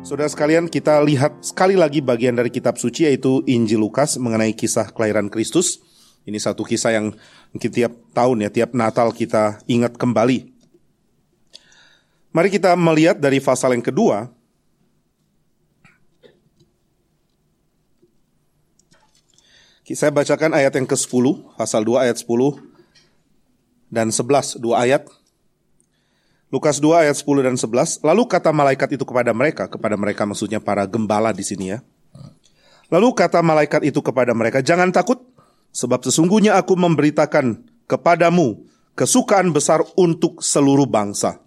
Saudara sekalian, kita lihat sekali lagi bagian dari kitab suci, yaitu Injil Lukas mengenai kisah kelahiran Kristus. Ini satu kisah yang mungkin tiap tahun tiap Natal kita ingat kembali. Mari kita melihat dari pasal yang kedua. Saya bacakan ayat yang ke-10, pasal 2 ayat 10 dan 11, 2 ayat. Lukas 2 ayat 10 dan 11. Lalu kata malaikat itu kepada mereka maksudnya para gembala di sini ya. Lalu kata malaikat itu kepada mereka, jangan takut, sebab sesungguhnya aku memberitakan kepadamu kesukaan besar untuk seluruh bangsa.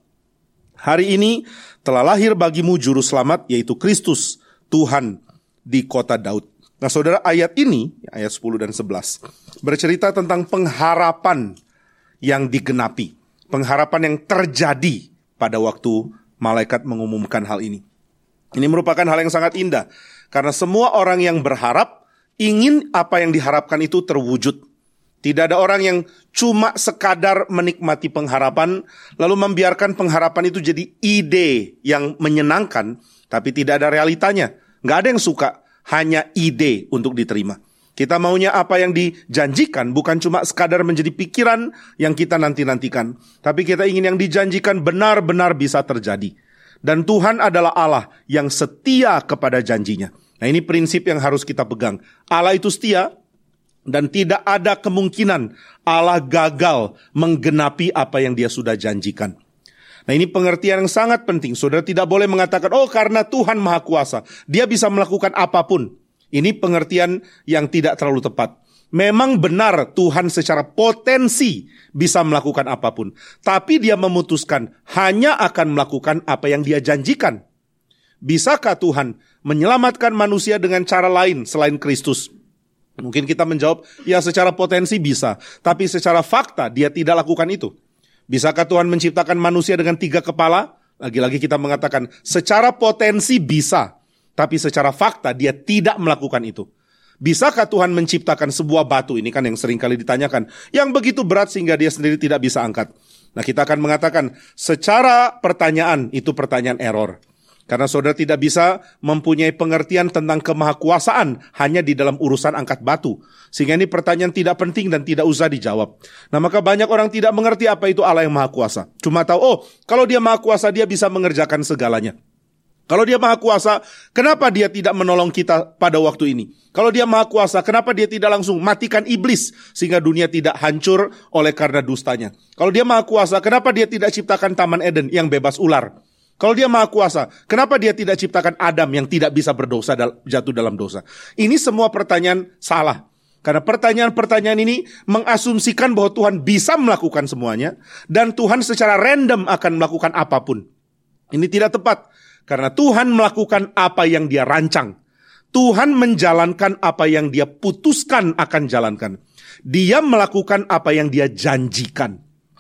Hari ini telah lahir bagimu juru selamat, yaitu Kristus, Tuhan di kota Daud. Nah saudara, ayat ini, ayat 10 dan 11, bercerita tentang pengharapan yang digenapi. Pengharapan yang terjadi pada waktu malaikat mengumumkan hal ini. Ini merupakan hal yang sangat indah. Karena semua orang yang berharap, ingin apa yang diharapkan itu terwujud. Tidak ada orang yang cuma sekadar menikmati pengharapan, lalu membiarkan pengharapan itu jadi ide yang menyenangkan, tapi tidak ada realitanya. Nggak ada yang suka, hanya ide untuk diterima. Kita maunya apa yang dijanjikan, bukan cuma sekadar menjadi pikiran yang kita nanti-nantikan. Tapi kita ingin yang dijanjikan benar-benar bisa terjadi. Dan Tuhan adalah Allah yang setia kepada janjinya. Nah ini prinsip yang harus kita pegang. Allah itu setia, dan tidak ada kemungkinan Allah gagal menggenapi apa yang dia sudah janjikan. Nah ini pengertian yang sangat penting. Saudara tidak boleh mengatakan, oh karena Tuhan Maha Kuasa, dia bisa melakukan apapun. Ini pengertian yang tidak terlalu tepat. Memang benar Tuhan secara potensi bisa melakukan apapun. Tapi dia memutuskan hanya akan melakukan apa yang dia janjikan. Bisakah Tuhan menyelamatkan manusia dengan cara lain selain Kristus? Mungkin kita menjawab, ya secara potensi bisa. Tapi secara fakta dia tidak lakukan itu. Bisakah Tuhan menciptakan manusia dengan 3 kepala? Lagi-lagi kita mengatakan, secara potensi bisa. Tapi secara fakta dia tidak melakukan itu. Bisakah Tuhan menciptakan sebuah batu? Ini kan yang sering kali ditanyakan. Yang begitu berat sehingga dia sendiri tidak bisa angkat. Nah kita akan mengatakan secara pertanyaan itu pertanyaan error. Karena saudara tidak bisa mempunyai pengertian tentang kemahakuasaan hanya di dalam urusan angkat batu. Sehingga ini pertanyaan tidak penting dan tidak usah dijawab. Nah maka banyak orang tidak mengerti apa itu Allah yang Maha Kuasa. Cuma tahu, oh kalau dia Maha Kuasa dia bisa mengerjakan segalanya. Kalau dia Maha Kuasa, kenapa dia tidak menolong kita pada waktu ini? Kalau dia Maha Kuasa, kenapa dia tidak langsung matikan iblis sehingga dunia tidak hancur oleh karena dustanya? Kalau dia Maha Kuasa, kenapa dia tidak ciptakan Taman Eden yang bebas ular? Kalau dia Maha Kuasa, kenapa dia tidak ciptakan Adam yang tidak bisa berdosa, jatuh dalam dosa? Ini semua pertanyaan salah. Karena pertanyaan-pertanyaan ini mengasumsikan bahwa Tuhan bisa melakukan semuanya dan Tuhan secara random akan melakukan apapun. Ini tidak tepat. Karena Tuhan melakukan apa yang dia rancang. Tuhan menjalankan apa yang dia putuskan akan jalankan. Dia melakukan apa yang dia janjikan.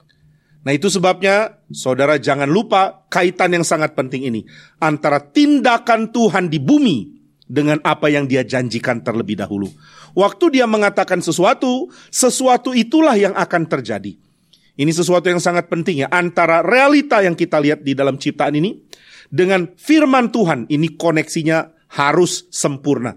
Nah itu sebabnya saudara jangan lupa kaitan yang sangat penting ini. Antara tindakan Tuhan di bumi dengan apa yang dia janjikan terlebih dahulu. Waktu dia mengatakan sesuatu itulah yang akan terjadi. Ini sesuatu yang sangat penting ya. Antara realita yang kita lihat di dalam ciptaan ini dengan firman Tuhan, ini koneksinya harus sempurna.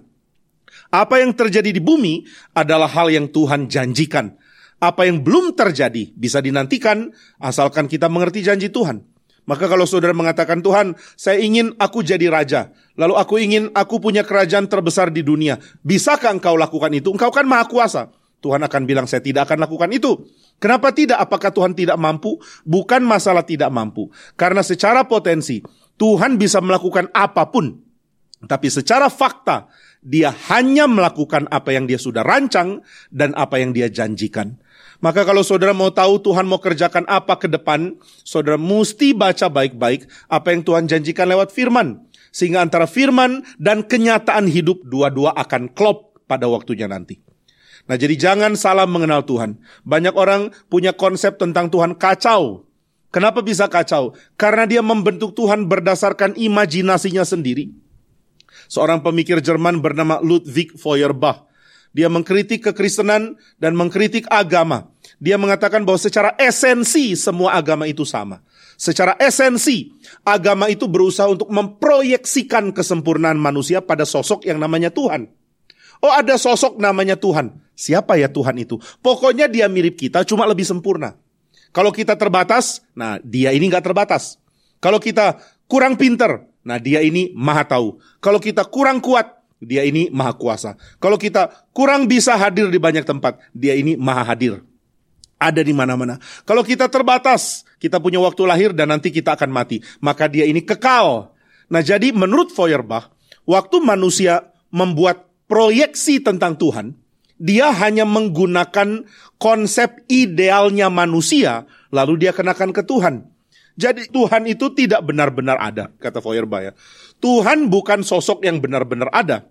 Apa yang terjadi di bumi adalah hal yang Tuhan janjikan. Apa yang belum terjadi bisa dinantikan asalkan kita mengerti janji Tuhan. Maka kalau saudara mengatakan, Tuhan, saya ingin aku jadi raja. Lalu aku ingin aku punya kerajaan terbesar di dunia. Bisakah engkau lakukan itu? Engkau kan Maha Kuasa. Tuhan akan bilang, saya tidak akan lakukan itu. Kenapa tidak? Apakah Tuhan tidak mampu? Bukan masalah tidak mampu. Karena secara potensi, Tuhan bisa melakukan apapun. Tapi secara fakta, dia hanya melakukan apa yang dia sudah rancang dan apa yang dia janjikan. Maka kalau saudara mau tahu Tuhan mau kerjakan apa ke depan, saudara mesti baca baik-baik apa yang Tuhan janjikan lewat firman. Sehingga antara firman dan kenyataan hidup dua-dua akan klop pada waktunya nanti. Nah jadi jangan salah mengenal Tuhan. Banyak orang punya konsep tentang Tuhan kacau. Kenapa bisa kacau? Karena dia membentuk Tuhan berdasarkan imajinasinya sendiri. Seorang pemikir Jerman bernama Ludwig Feuerbach. Dia mengkritik kekristenan dan mengkritik agama. Dia mengatakan bahwa secara esensi semua agama itu sama. Secara esensi, agama itu berusaha untuk memproyeksikan kesempurnaan manusia pada sosok yang namanya Tuhan. Oh, ada sosok namanya Tuhan. Siapa ya Tuhan itu? Pokoknya dia mirip kita, cuma lebih sempurna. Kalau kita terbatas, nah dia ini gak terbatas. Kalau kita kurang pinter, nah dia ini maha tahu. Kalau kita kurang kuat, dia ini maha kuasa. Kalau kita kurang bisa hadir di banyak tempat, dia ini maha hadir. Ada di mana-mana. Kalau kita terbatas, kita punya waktu lahir dan nanti kita akan mati, maka dia ini kekal. Nah, jadi menurut Feuerbach, waktu manusia membuat proyeksi tentang Tuhan, dia hanya menggunakan konsep idealnya manusia, lalu dia kenakan ke Tuhan. Jadi Tuhan itu tidak benar-benar ada, kata Feuerbach ya. Tuhan bukan sosok yang benar-benar ada.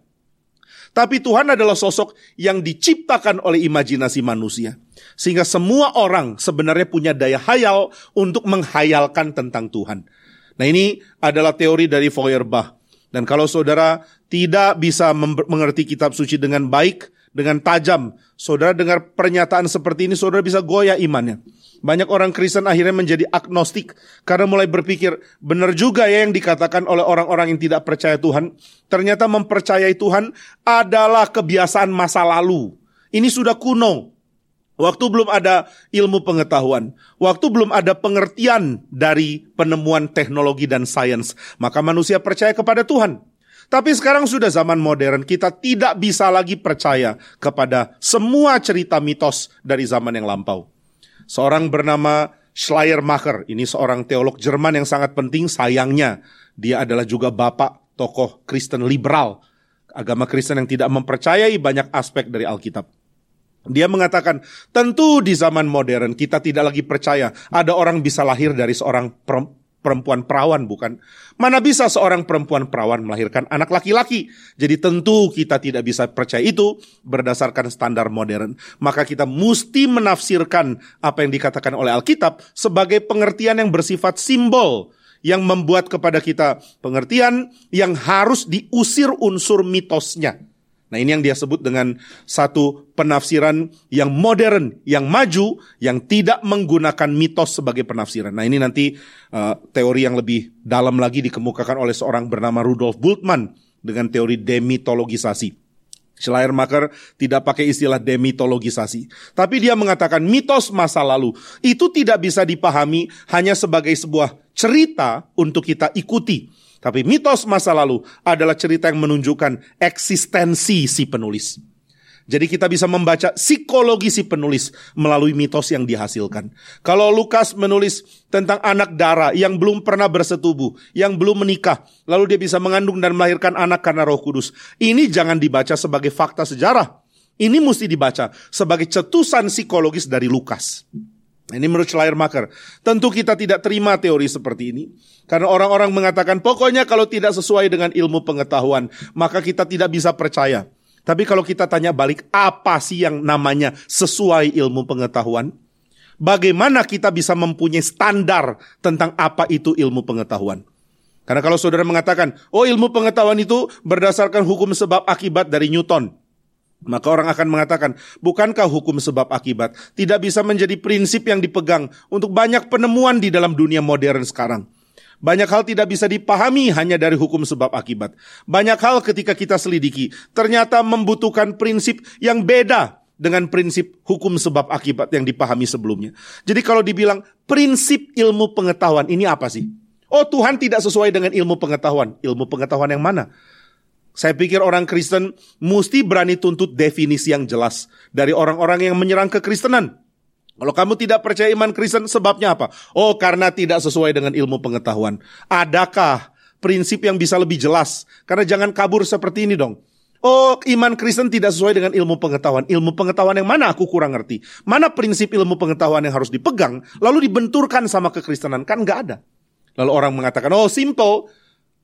Tapi Tuhan adalah sosok yang diciptakan oleh imajinasi manusia. Sehingga semua orang sebenarnya punya daya hayal untuk menghayalkan tentang Tuhan. Nah, ini adalah teori dari Feuerbach. Dan kalau saudara tidak bisa mengerti kitab suci dengan baik, dengan tajam, saudara dengar pernyataan seperti ini, saudara bisa goyah imannya. Banyak orang Kristen akhirnya menjadi agnostik karena mulai berpikir, benar juga ya yang dikatakan oleh orang-orang yang tidak percaya Tuhan. Ternyata mempercayai Tuhan adalah kebiasaan masa lalu. Ini sudah kuno. Waktu belum ada ilmu pengetahuan, waktu belum ada pengertian dari penemuan teknologi dan sains, maka manusia percaya kepada Tuhan. Tapi sekarang sudah zaman modern, kita tidak bisa lagi percaya kepada semua cerita mitos dari zaman yang lampau. Seorang bernama Schleiermacher, ini seorang teolog Jerman yang sangat penting, sayangnya dia adalah juga bapak tokoh Kristen liberal, agama Kristen yang tidak mempercayai banyak aspek dari Alkitab. Dia mengatakan, tentu di zaman modern kita tidak lagi percaya ada orang bisa lahir dari seorang perempuan perawan, bukan? Mana bisa seorang perempuan perawan melahirkan anak laki-laki? Jadi tentu kita tidak bisa percaya itu berdasarkan standar modern. Maka kita mesti menafsirkan apa yang dikatakan oleh Alkitab sebagai pengertian yang bersifat simbol, yang membuat kepada kita pengertian yang harus diusir unsur mitosnya. Nah, ini yang dia sebut dengan satu penafsiran yang modern, yang maju, yang tidak menggunakan mitos sebagai penafsiran. Nah, ini nanti teori yang lebih dalam lagi dikemukakan oleh seorang bernama Rudolf Bultmann dengan teori demitologisasi. Schleiermacher tidak pakai istilah demitologisasi, tapi dia mengatakan mitos masa lalu itu tidak bisa dipahami hanya sebagai sebuah cerita untuk kita ikuti. Tapi mitos masa lalu adalah cerita yang menunjukkan eksistensi si penulis. Jadi kita bisa membaca psikologi si penulis melalui mitos yang dihasilkan. Kalau Lukas menulis tentang anak dara yang belum pernah bersetubuh, yang belum menikah, lalu dia bisa mengandung dan melahirkan anak karena Roh Kudus. Ini jangan dibaca sebagai fakta sejarah. Ini mesti dibaca sebagai cetusan psikologis dari Lukas. Ini menurut Schleiermacher. Tentu kita tidak terima teori seperti ini. Karena orang-orang mengatakan pokoknya kalau tidak sesuai dengan ilmu pengetahuan, maka kita tidak bisa percaya. Tapi kalau kita tanya balik, apa sih yang namanya sesuai ilmu pengetahuan? Bagaimana kita bisa mempunyai standar tentang apa itu ilmu pengetahuan? Karena kalau saudara mengatakan, oh ilmu pengetahuan itu berdasarkan hukum sebab akibat dari Newton, maka orang akan mengatakan, bukankah hukum sebab akibat tidak bisa menjadi prinsip yang dipegang untuk banyak penemuan di dalam dunia modern sekarang? Banyak hal tidak bisa dipahami hanya dari hukum sebab akibat. Banyak hal ketika kita selidiki, ternyata membutuhkan prinsip yang beda dengan prinsip hukum sebab akibat yang dipahami sebelumnya. Jadi kalau dibilang prinsip ilmu pengetahuan, ini apa sih? Oh, Tuhan tidak sesuai dengan ilmu pengetahuan. Ilmu pengetahuan yang mana? Saya pikir orang Kristen mesti berani tuntut definisi yang jelas dari orang-orang yang menyerang kekristenan. Kalau kamu tidak percaya iman Kristen, sebabnya apa? Oh, karena tidak sesuai dengan ilmu pengetahuan. Adakah prinsip yang bisa lebih jelas? Karena jangan kabur seperti ini dong. Oh, iman Kristen tidak sesuai dengan ilmu pengetahuan. Ilmu pengetahuan yang mana aku kurang ngerti? Mana prinsip ilmu pengetahuan yang harus dipegang, lalu dibenturkan sama kekristenan? Kan nggak ada. Lalu orang mengatakan, oh simple.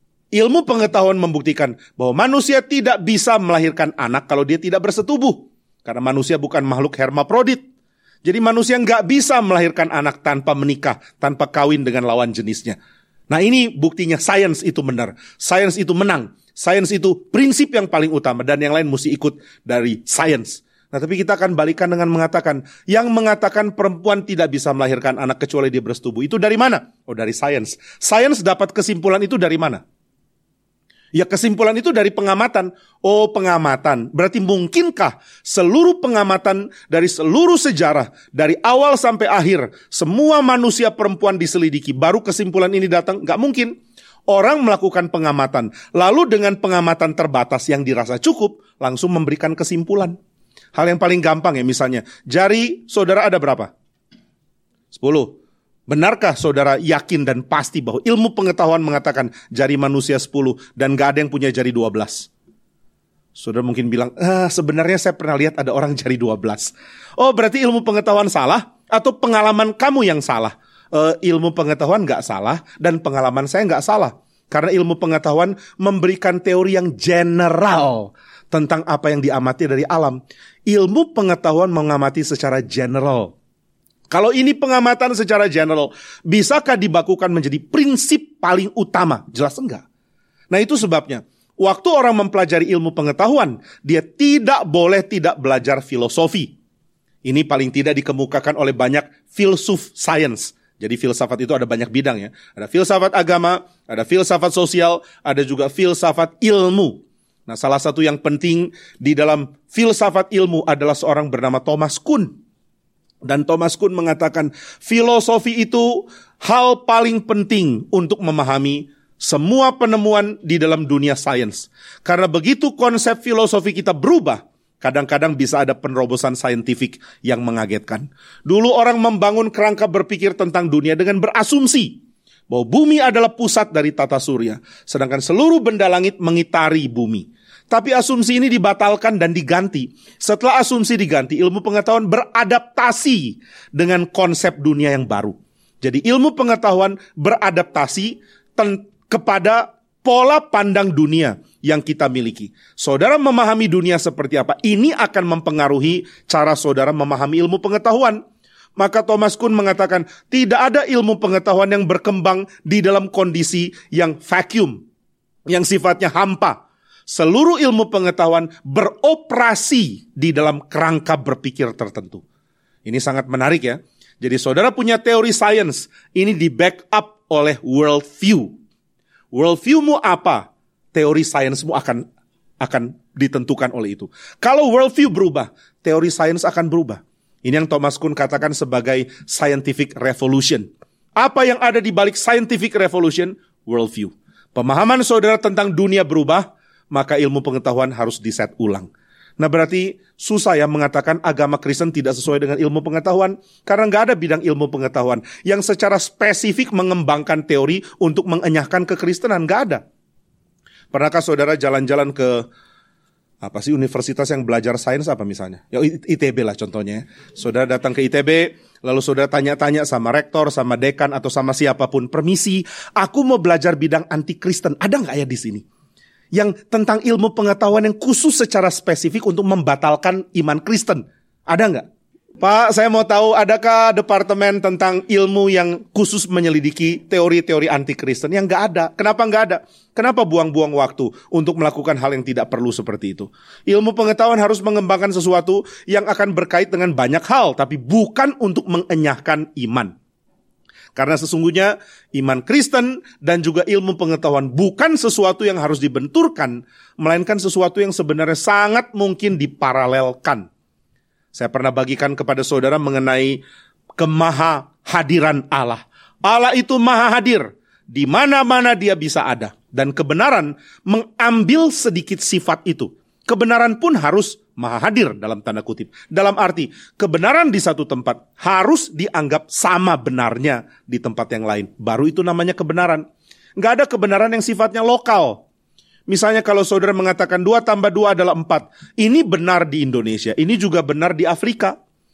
Ilmu pengetahuan membuktikan bahwa manusia tidak bisa melahirkan anak kalau dia tidak bersetubuh. Karena manusia bukan makhluk hermaprodit. Jadi manusia nggak bisa melahirkan anak tanpa menikah, tanpa kawin dengan lawan jenisnya. Nah ini buktinya sains itu benar. Sains itu menang. Sains itu prinsip yang paling utama dan yang lain mesti ikut dari sains. Nah, tapi kita akan balikan dengan mengatakan, yang mengatakan perempuan tidak bisa melahirkan anak kecuali dia bersetubuh, itu dari mana? Oh, dari sains. Sains dapat kesimpulan itu dari mana? Ya, kesimpulan itu dari pengamatan. Oh, pengamatan. Berarti mungkinkah seluruh pengamatan dari seluruh sejarah, dari awal sampai akhir, semua manusia perempuan diselidiki, baru kesimpulan ini datang? Gak mungkin. Orang melakukan pengamatan, lalu dengan pengamatan terbatas yang dirasa cukup, langsung memberikan kesimpulan. Hal yang paling gampang ya, misalnya, jari saudara ada berapa? 10. Benarkah saudara yakin dan pasti bahwa ilmu pengetahuan mengatakan jari manusia 10 dan gak ada yang punya jari 12? Saudara mungkin bilang, sebenarnya saya pernah lihat ada orang jari 12. Oh, berarti ilmu pengetahuan salah atau pengalaman kamu yang salah? Ilmu pengetahuan gak salah dan pengalaman saya gak salah. Karena ilmu pengetahuan memberikan teori yang general tentang apa yang diamati dari alam. Ilmu pengetahuan mengamati secara general. Kalau ini pengamatan secara general, bisakah dibakukan menjadi prinsip paling utama? Jelas enggak. Nah, itu sebabnya, waktu orang mempelajari ilmu pengetahuan, dia tidak boleh tidak belajar filosofi. Ini paling tidak dikemukakan oleh banyak filsuf sains. Jadi filsafat itu ada banyak bidang ya. Ada filsafat agama, ada filsafat sosial, ada juga filsafat ilmu. Nah, salah satu yang penting di dalam filsafat ilmu adalah seorang bernama Thomas Kuhn. Dan Thomas Kuhn mengatakan, filosofi itu hal paling penting untuk memahami semua penemuan di dalam dunia sains. Karena begitu konsep filosofi kita berubah, kadang-kadang bisa ada penerobosan saintifik yang mengagetkan. Dulu orang membangun kerangka berpikir tentang dunia dengan berasumsi bahwa bumi adalah pusat dari tata surya, sedangkan seluruh benda langit mengitari bumi. Tapi asumsi ini dibatalkan dan diganti. Setelah asumsi diganti, ilmu pengetahuan beradaptasi dengan konsep dunia yang baru. Jadi ilmu pengetahuan beradaptasi kepada pola pandang dunia yang kita miliki. Saudara memahami dunia seperti apa, ini akan mempengaruhi cara saudara memahami ilmu pengetahuan. Maka Thomas Kuhn mengatakan, tidak ada ilmu pengetahuan yang berkembang di dalam kondisi yang vacuum, yang sifatnya hampa. Seluruh ilmu pengetahuan beroperasi di dalam kerangka berpikir tertentu. Ini sangat menarik ya. Jadi saudara punya teori sains, ini di backup oleh worldview. Worldviewmu apa? Teori sainsmu akan ditentukan oleh itu. Kalau worldview berubah, teori sains akan berubah. Ini yang Thomas Kuhn katakan sebagai scientific revolution. Apa yang ada di balik scientific revolution? Worldview. Pemahaman saudara tentang dunia berubah, maka ilmu pengetahuan harus diset ulang. Nah, berarti susah ya mengatakan agama Kristen tidak sesuai dengan ilmu pengetahuan, karena nggak ada bidang ilmu pengetahuan yang secara spesifik mengembangkan teori untuk mengenyahkan kekristenan, nggak ada. Pernahkah saudara jalan-jalan ke universitas yang belajar sains apa misalnya? Ya ITB lah contohnya. Saudara datang ke ITB, lalu saudara tanya-tanya sama rektor, sama dekan atau sama siapapun, permisi, aku mau belajar bidang anti Kristen, ada nggak ya di sini? Yang tentang ilmu pengetahuan yang khusus secara spesifik untuk membatalkan iman Kristen. Ada nggak? Pak, saya mau tahu, adakah departemen tentang ilmu yang khusus menyelidiki teori-teori anti-Kristen? Yang nggak ada. Kenapa nggak ada? Kenapa buang-buang waktu untuk melakukan hal yang tidak perlu seperti itu? Ilmu pengetahuan harus mengembangkan sesuatu yang akan berkait dengan banyak hal, tapi bukan untuk mengenyahkan iman. Karena sesungguhnya iman Kristen dan juga ilmu pengetahuan bukan sesuatu yang harus dibenturkan, melainkan sesuatu yang sebenarnya sangat mungkin diparalelkan. Saya pernah bagikan kepada saudara mengenai kemahahadiran Allah. Allah itu maha hadir, di mana-mana dia bisa ada. Dan kebenaran mengambil sedikit sifat itu. Kebenaran pun harus maha hadir dalam tanda kutip. Dalam arti, kebenaran di satu tempat harus dianggap sama benarnya di tempat yang lain. Baru itu namanya kebenaran. Nggak ada kebenaran yang sifatnya lokal. Misalnya kalau saudara mengatakan 2 tambah 2 adalah 4. Ini benar di Indonesia, ini juga benar di Afrika.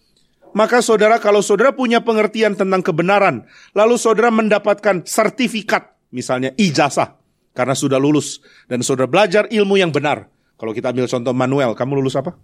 Maka saudara, kalau saudara punya pengertian tentang kebenaran, lalu saudara mendapatkan sertifikat, misalnya ijazah, karena sudah lulus, dan saudara belajar ilmu yang benar. Kalau kita ambil contoh Manuel, kamu lulus apa?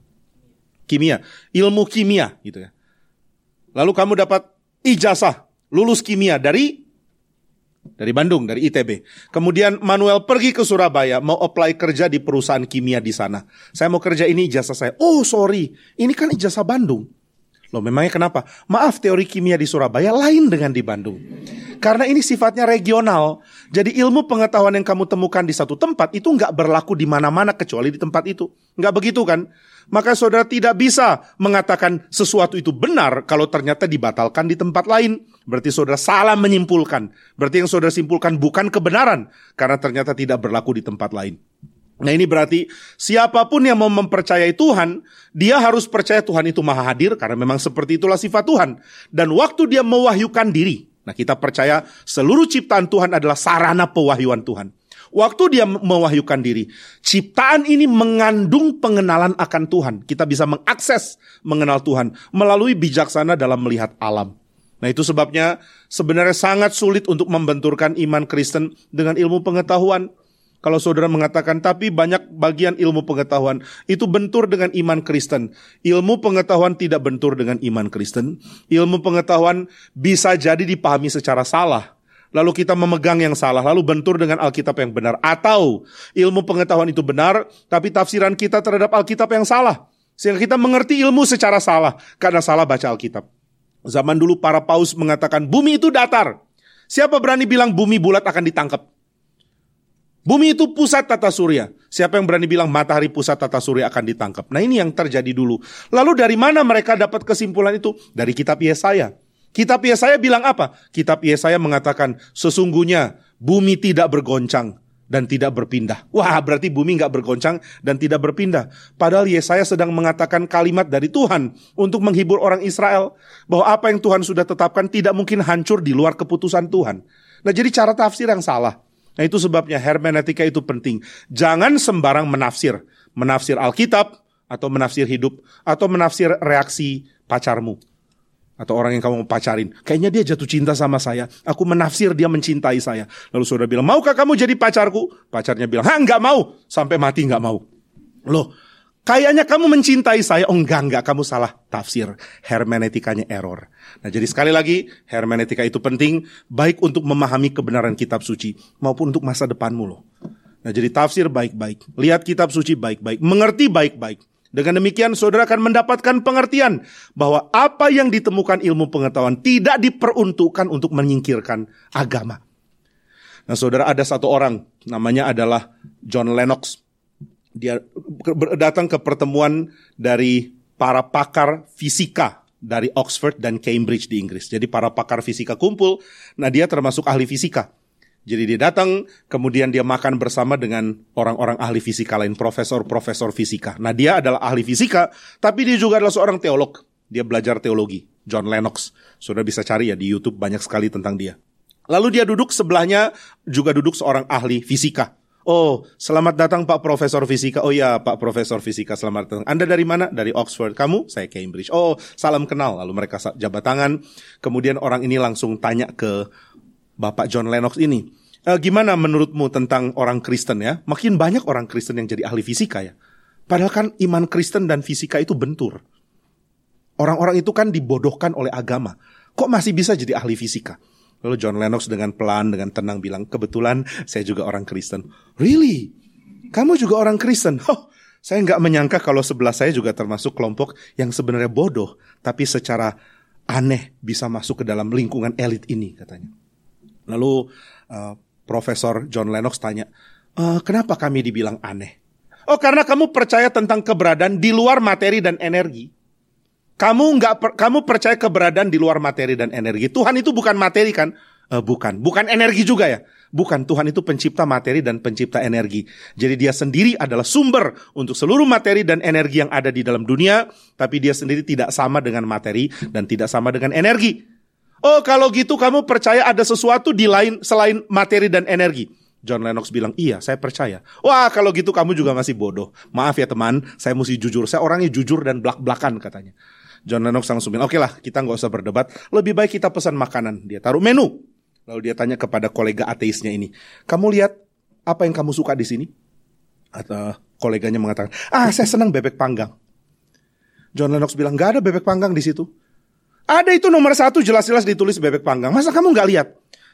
Kimia, ilmu kimia gitu ya. Lalu kamu dapat ijazah, lulus kimia dari Dari Bandung, dari ITB. Kemudian Manuel pergi ke Surabaya, mau apply kerja di perusahaan kimia di sana. Saya mau kerja, ini ijazah saya. Oh sorry, ini kan ijazah Bandung. Loh memangnya kenapa? Maaf, teori kimia di Surabaya lain dengan di Bandung. Karena ini sifatnya regional. Jadi ilmu pengetahuan yang kamu temukan di satu tempat itu nggak berlaku di mana-mana kecuali di tempat itu. Nggak begitu kan? Maka saudara tidak bisa mengatakan sesuatu itu benar kalau ternyata dibatalkan di tempat lain. Berarti saudara salah menyimpulkan. Berarti yang saudara simpulkan bukan kebenaran karena ternyata tidak berlaku di tempat lain. Nah ini berarti siapapun yang mau mempercayai Tuhan, dia harus percaya Tuhan itu maha hadir karena memang seperti itulah sifat Tuhan. Dan waktu dia mewahyukan diri, nah kita percaya seluruh ciptaan Tuhan adalah sarana pewahyuan Tuhan. Waktu dia mewahyukan diri, ciptaan ini mengandung pengenalan akan Tuhan. Kita bisa mengakses mengenal Tuhan melalui bijaksana dalam melihat alam. Nah itu sebabnya sebenarnya sangat sulit untuk membenturkan iman Kristen dengan ilmu pengetahuan. Kalau saudara mengatakan, tapi banyak bagian ilmu pengetahuan itu bentur dengan iman Kristen. Ilmu pengetahuan tidak bentur dengan iman Kristen. Ilmu pengetahuan bisa jadi dipahami secara salah. Lalu kita memegang yang salah, lalu bentur dengan Alkitab yang benar. Atau ilmu pengetahuan itu benar, tapi tafsiran kita terhadap Alkitab yang salah. Sehingga kita mengerti ilmu secara salah, karena salah baca Alkitab. Zaman dulu para paus mengatakan, bumi itu datar. Siapa berani bilang bumi bulat akan ditangkap? Bumi itu pusat tata surya. Siapa yang berani bilang matahari pusat tata surya akan ditangkap? Nah ini yang terjadi dulu. Lalu dari mana mereka dapat kesimpulan itu? Dari kitab Yesaya. Kitab Yesaya bilang apa? Kitab Yesaya mengatakan sesungguhnya bumi tidak bergoncang dan tidak berpindah. Wah berarti bumi gak bergoncang dan tidak berpindah. Padahal Yesaya sedang mengatakan kalimat dari Tuhan untuk menghibur orang Israel. Bahwa apa yang Tuhan sudah tetapkan tidak mungkin hancur di luar keputusan Tuhan. Nah jadi cara tafsir yang salah. Nah itu sebabnya hermeneutika itu penting. Jangan sembarang menafsir. Menafsir Alkitab, atau menafsir hidup, atau menafsir reaksi pacarmu. Atau orang yang kamu mau pacarin. Kayaknya dia jatuh cinta sama saya. Aku menafsir dia mencintai saya. Lalu saudara bilang, maukah kamu jadi pacarku? Pacarnya bilang, enggak mau. Sampai mati enggak mau. Loh, kayaknya kamu mencintai saya. Oh enggak, kamu salah tafsir. Hermeneutikanya error. Nah jadi sekali lagi, hermeneutika itu penting, baik untuk memahami kebenaran kitab suci, maupun untuk masa depanmu loh. Nah jadi tafsir baik-baik, lihat kitab suci baik-baik, mengerti baik-baik. Dengan demikian saudara akan mendapatkan pengertian bahwa apa yang ditemukan ilmu pengetahuan tidak diperuntukkan untuk menyingkirkan agama. Nah saudara, ada satu orang, namanya adalah John Lennox. Dia datang ke pertemuan dari para pakar fisika dari Oxford dan Cambridge di Inggris. Jadi para pakar fisika kumpul, nah dia termasuk ahli fisika. Jadi dia datang, kemudian dia makan bersama dengan orang-orang ahli fisika lain, profesor-profesor fisika. Nah dia adalah ahli fisika, tapi dia juga adalah seorang teolog. Dia belajar teologi, John Lennox. Saudara bisa cari ya di YouTube, banyak sekali tentang dia. Lalu dia duduk, sebelahnya juga duduk seorang ahli fisika. Oh, selamat datang Pak Profesor Fisika. Oh ya, Pak Profesor Fisika, selamat datang. Anda dari mana? Dari Oxford. Kamu? Saya Cambridge. Oh, salam kenal. Lalu mereka jabat tangan. Kemudian orang ini langsung tanya ke Bapak John Lennox ini. Gimana menurutmu tentang orang Kristen ya? Makin banyak orang Kristen yang jadi ahli fisika ya. Padahal kan iman Kristen dan fisika itu bentur. Orang-orang itu kan dibodohkan oleh agama. Kok masih bisa jadi ahli fisika? Lalu John Lennox dengan pelan, dengan tenang bilang, kebetulan saya juga orang Kristen. Really? Kamu juga orang Kristen? Oh, saya nggak menyangka kalau sebelah saya juga termasuk kelompok yang sebenarnya bodoh, tapi secara aneh bisa masuk ke dalam lingkungan elit ini, katanya. Lalu Profesor John Lennox tanya, kenapa kami dibilang aneh? Oh, karena kamu percaya tentang keberadaan di luar materi dan energi. Kamu percaya keberadaan di luar materi dan energi. Tuhan itu bukan materi kan? Bukan energi juga ya? Bukan, Tuhan itu pencipta materi dan pencipta energi. Jadi dia sendiri adalah sumber untuk seluruh materi dan energi yang ada di dalam dunia, tapi dia sendiri tidak sama dengan materi dan tidak sama dengan energi. Oh, kalau gitu kamu percaya ada sesuatu selain materi dan energi? John Lennox bilang, iya saya percaya. Wah, kalau gitu kamu juga masih bodoh. Maaf ya teman, saya mesti jujur. Saya orangnya jujur dan belak-belakan, katanya. John Lennox langsung bilang, oke lah, kita gak usah berdebat. Lebih baik kita pesan makanan. Dia taruh menu. Lalu dia tanya kepada kolega ateisnya ini, kamu lihat apa yang kamu suka di sini? Atau koleganya mengatakan, saya senang bebek panggang. John Lennox bilang, gak ada bebek panggang di situ. Ada, itu nomor 1 jelas-jelas ditulis bebek panggang. Masa kamu gak lihat?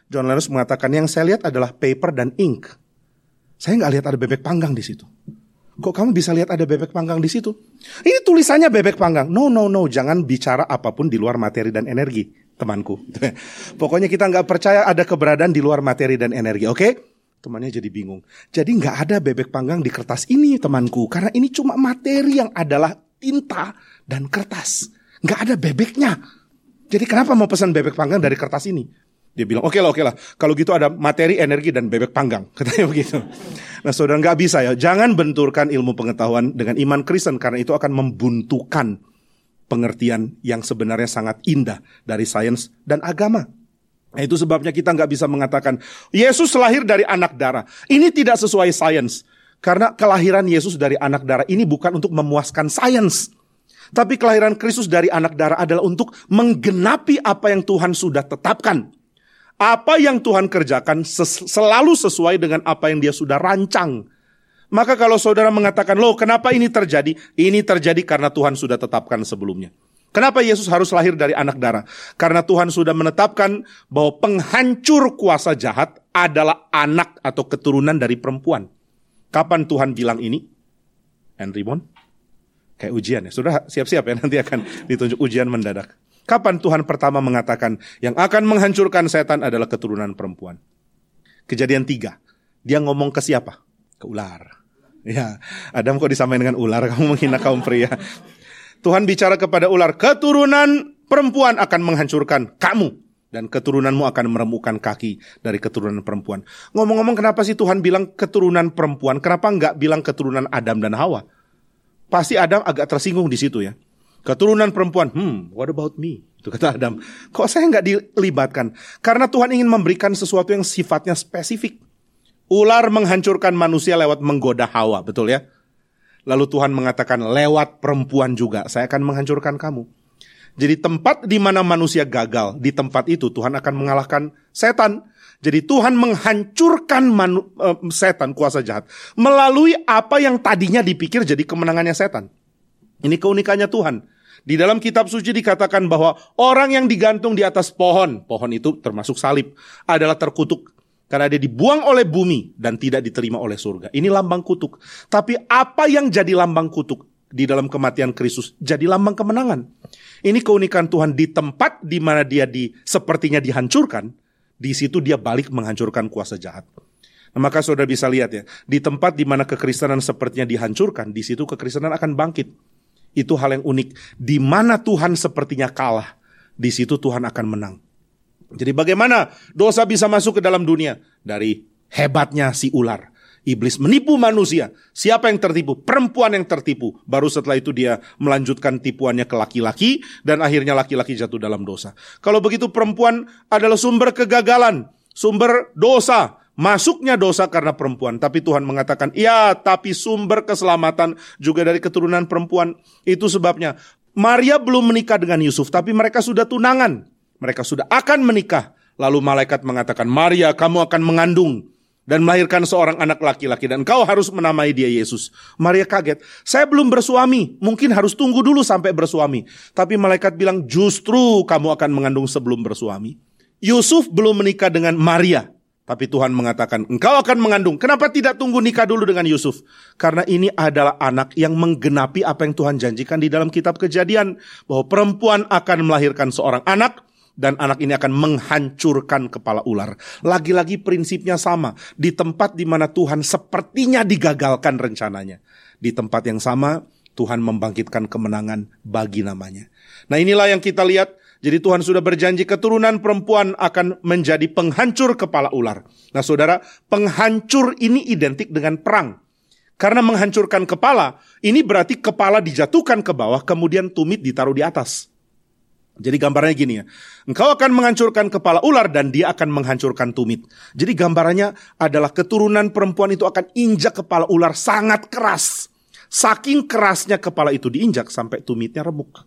John Lennon mengatakan yang saya lihat adalah paper dan ink. Saya nggak lihat ada bebek panggang di situ. Kok kamu bisa lihat ada bebek panggang di situ? Ini tulisannya bebek panggang. No, jangan bicara apapun di luar materi dan energi, temanku. Pokoknya kita nggak percaya ada keberadaan di luar materi dan energi, oke? Temannya jadi bingung. Jadi nggak ada bebek panggang di kertas ini, temanku. Karena ini cuma materi yang adalah tinta dan kertas. Nggak ada bebeknya. Jadi kenapa mau pesan bebek panggang dari kertas ini? Dia bilang, oke lah. Kalau gitu ada materi, energi, dan bebek panggang. Katanya begitu. Nah saudara, nggak bisa ya. Jangan benturkan ilmu pengetahuan dengan iman Kristen. Karena itu akan membuntukan pengertian yang sebenarnya sangat indah dari sains dan agama. Nah itu sebabnya kita nggak bisa mengatakan, Yesus lahir dari anak darah. Ini tidak sesuai sains. Karena kelahiran Yesus dari anak darah ini bukan untuk memuaskan sains. Tapi kelahiran Kristus dari anak darah adalah untuk menggenapi apa yang Tuhan sudah tetapkan. Apa yang Tuhan kerjakan selalu sesuai dengan apa yang dia sudah rancang. Maka kalau saudara mengatakan, loh kenapa ini terjadi? Ini terjadi karena Tuhan sudah tetapkan sebelumnya. Kenapa Yesus harus lahir dari anak darah? Karena Tuhan sudah menetapkan bahwa penghancur kuasa jahat adalah anak atau keturunan dari perempuan. Kapan Tuhan bilang ini? Henry Mon? Kayak ujian ya. Sudah siap-siap ya, nanti akan ditunjuk ujian mendadak. Kapan Tuhan pertama mengatakan yang akan menghancurkan setan adalah keturunan perempuan? Kejadian 3. Dia ngomong ke siapa? Ke ular. Ya, Adam kok disamain dengan ular? Kamu menghina kaum pria. Tuhan bicara kepada ular, keturunan perempuan akan menghancurkan kamu. Dan keturunanmu akan meremukkan kaki dari keturunan perempuan. Ngomong-ngomong, kenapa sih Tuhan bilang keturunan perempuan? Kenapa enggak bilang keturunan Adam dan Hawa? Pasti Adam agak tersinggung di situ ya. Keturunan perempuan, what about me? Itu kata Adam. Kok saya nggak dilibatkan? Karena Tuhan ingin memberikan sesuatu yang sifatnya spesifik. Ular menghancurkan manusia lewat menggoda Hawa, betul ya? Lalu Tuhan mengatakan lewat perempuan juga, saya akan menghancurkan kamu. Jadi tempat di mana manusia gagal, di tempat itu Tuhan akan mengalahkan setan. Jadi Tuhan menghancurkan setan, kuasa jahat, melalui apa yang tadinya dipikir jadi kemenangannya setan. Ini keunikannya Tuhan. Di dalam kitab suci dikatakan bahwa orang yang digantung di atas pohon itu termasuk salib, adalah terkutuk. Karena dia dibuang oleh bumi dan tidak diterima oleh surga. Ini lambang kutuk. Tapi apa yang jadi lambang kutuk di dalam kematian Kristus jadi lambang kemenangan. Ini keunikan Tuhan, di tempat di mana dia sepertinya dihancurkan, di situ dia balik menghancurkan kuasa jahat. Nah, maka saudara bisa lihat ya, di tempat di mana kekristenan sepertinya dihancurkan, di situ kekristenan akan bangkit. Itu hal yang unik. Di mana Tuhan sepertinya kalah, di situ Tuhan akan menang. Jadi bagaimana dosa bisa masuk ke dalam dunia? Dari hebatnya si ular. Iblis menipu manusia. Siapa yang tertipu? Perempuan yang tertipu. Baru setelah itu dia melanjutkan tipuannya ke laki-laki, dan akhirnya laki-laki jatuh dalam dosa. Kalau begitu perempuan adalah sumber kegagalan, sumber dosa. Masuknya dosa karena perempuan. Tapi Tuhan mengatakan, ya tapi sumber keselamatan juga dari keturunan perempuan. Itu sebabnya Maria belum menikah dengan Yusuf, tapi mereka sudah tunangan. Mereka sudah akan menikah. Lalu malaikat mengatakan, Maria, kamu akan mengandung dan melahirkan seorang anak laki-laki, dan kau harus menamai dia Yesus. Maria kaget, saya belum bersuami, mungkin harus tunggu dulu sampai bersuami. Tapi malaikat bilang, justru kamu akan mengandung sebelum bersuami. Yusuf belum menikah dengan Maria, tapi Tuhan mengatakan, engkau akan mengandung. Kenapa tidak tunggu nikah dulu dengan Yusuf? Karena ini adalah anak yang menggenapi apa yang Tuhan janjikan di dalam kitab Kejadian. Bahwa perempuan akan melahirkan seorang anak, dan anak ini akan menghancurkan kepala ular. Lagi-lagi prinsipnya sama. Di tempat di mana Tuhan sepertinya digagalkan rencananya, di tempat yang sama Tuhan membangkitkan kemenangan bagi namanya. Nah inilah yang kita lihat. Jadi Tuhan sudah berjanji keturunan perempuan akan menjadi penghancur kepala ular. Nah saudara, penghancur ini identik dengan perang. Karena menghancurkan kepala, ini berarti kepala dijatuhkan ke bawah, kemudian tumit ditaruh di atas. Jadi gambarannya gini ya, engkau akan menghancurkan kepala ular dan dia akan menghancurkan tumit. Jadi gambarannya adalah keturunan perempuan itu akan injak kepala ular sangat keras. Saking kerasnya kepala itu diinjak sampai tumitnya remuk.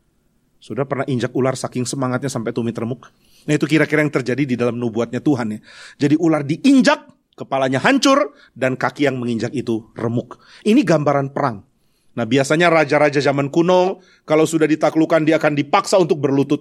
Sudah pernah injak ular saking semangatnya sampai tumit remuk? Nah itu kira-kira yang terjadi di dalam nubuatnya Tuhan ya. Jadi ular diinjak, kepalanya hancur, dan kaki yang menginjak itu remuk. Ini gambaran perang. Nah biasanya raja-raja zaman kuno, kalau sudah ditaklukkan dia akan dipaksa untuk berlutut.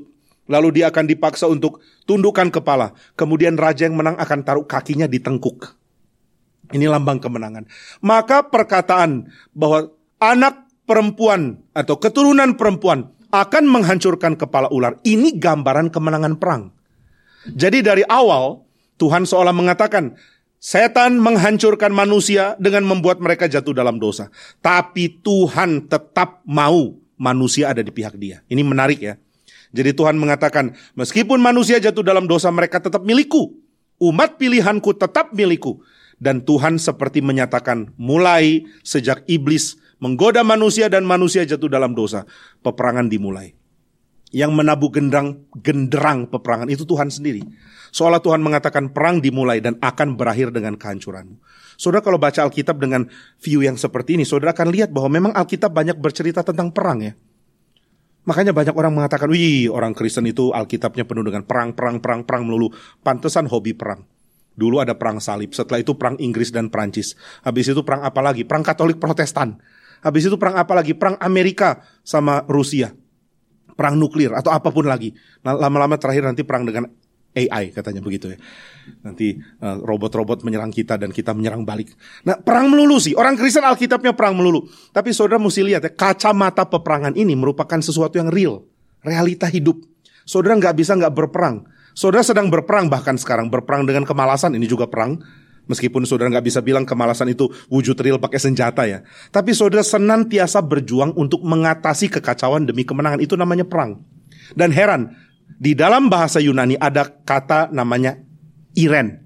Lalu dia akan dipaksa untuk tundukkan kepala. Kemudian raja yang menang akan taruh kakinya di tengkuk. Ini lambang kemenangan. Maka perkataan bahwa anak perempuan atau keturunan perempuan akan menghancurkan kepala ular, ini gambaran kemenangan perang. Jadi dari awal Tuhan seolah mengatakan, setan menghancurkan manusia dengan membuat mereka jatuh dalam dosa. Tapi Tuhan tetap mau manusia ada di pihak dia. Ini menarik ya. Jadi Tuhan mengatakan, meskipun manusia jatuh dalam dosa, mereka tetap milikku. Umat pilihanku tetap milikku. Dan Tuhan seperti menyatakan, mulai sejak iblis menggoda manusia dan manusia jatuh dalam dosa, peperangan dimulai. Yang menabuh genderang peperangan itu Tuhan sendiri. Seolah Tuhan mengatakan perang dimulai dan akan berakhir dengan kehancuranmu. Saudara kalau baca Alkitab dengan view yang seperti ini, saudara akan lihat bahwa memang Alkitab banyak bercerita tentang perang ya. Makanya banyak orang mengatakan, wih orang Kristen itu Alkitabnya penuh dengan perang melulu. Pantesan hobi perang. Dulu ada perang salib, setelah itu perang Inggris dan Prancis. Habis itu perang apa lagi? Perang Katolik Protestan. Habis itu perang apa lagi? Perang Amerika sama Rusia. Perang nuklir atau apapun lagi. Lama-lama terakhir nanti perang dengan AI katanya begitu ya. Nanti robot-robot menyerang kita dan kita menyerang balik. Nah perang melulu sih. Orang Kristen Alkitabnya perang melulu. Tapi saudara mesti lihat ya, kacamata peperangan ini merupakan sesuatu yang real. Realita hidup. Saudara gak bisa gak berperang. Saudara sedang berperang bahkan sekarang. Berperang dengan kemalasan, ini juga perang. Meskipun saudara gak bisa bilang kemalasan itu wujud real pakai senjata ya. Tapi saudara senantiasa berjuang untuk mengatasi kekacauan demi kemenangan. Itu namanya perang. Dan heran, di dalam bahasa Yunani ada kata namanya Iren.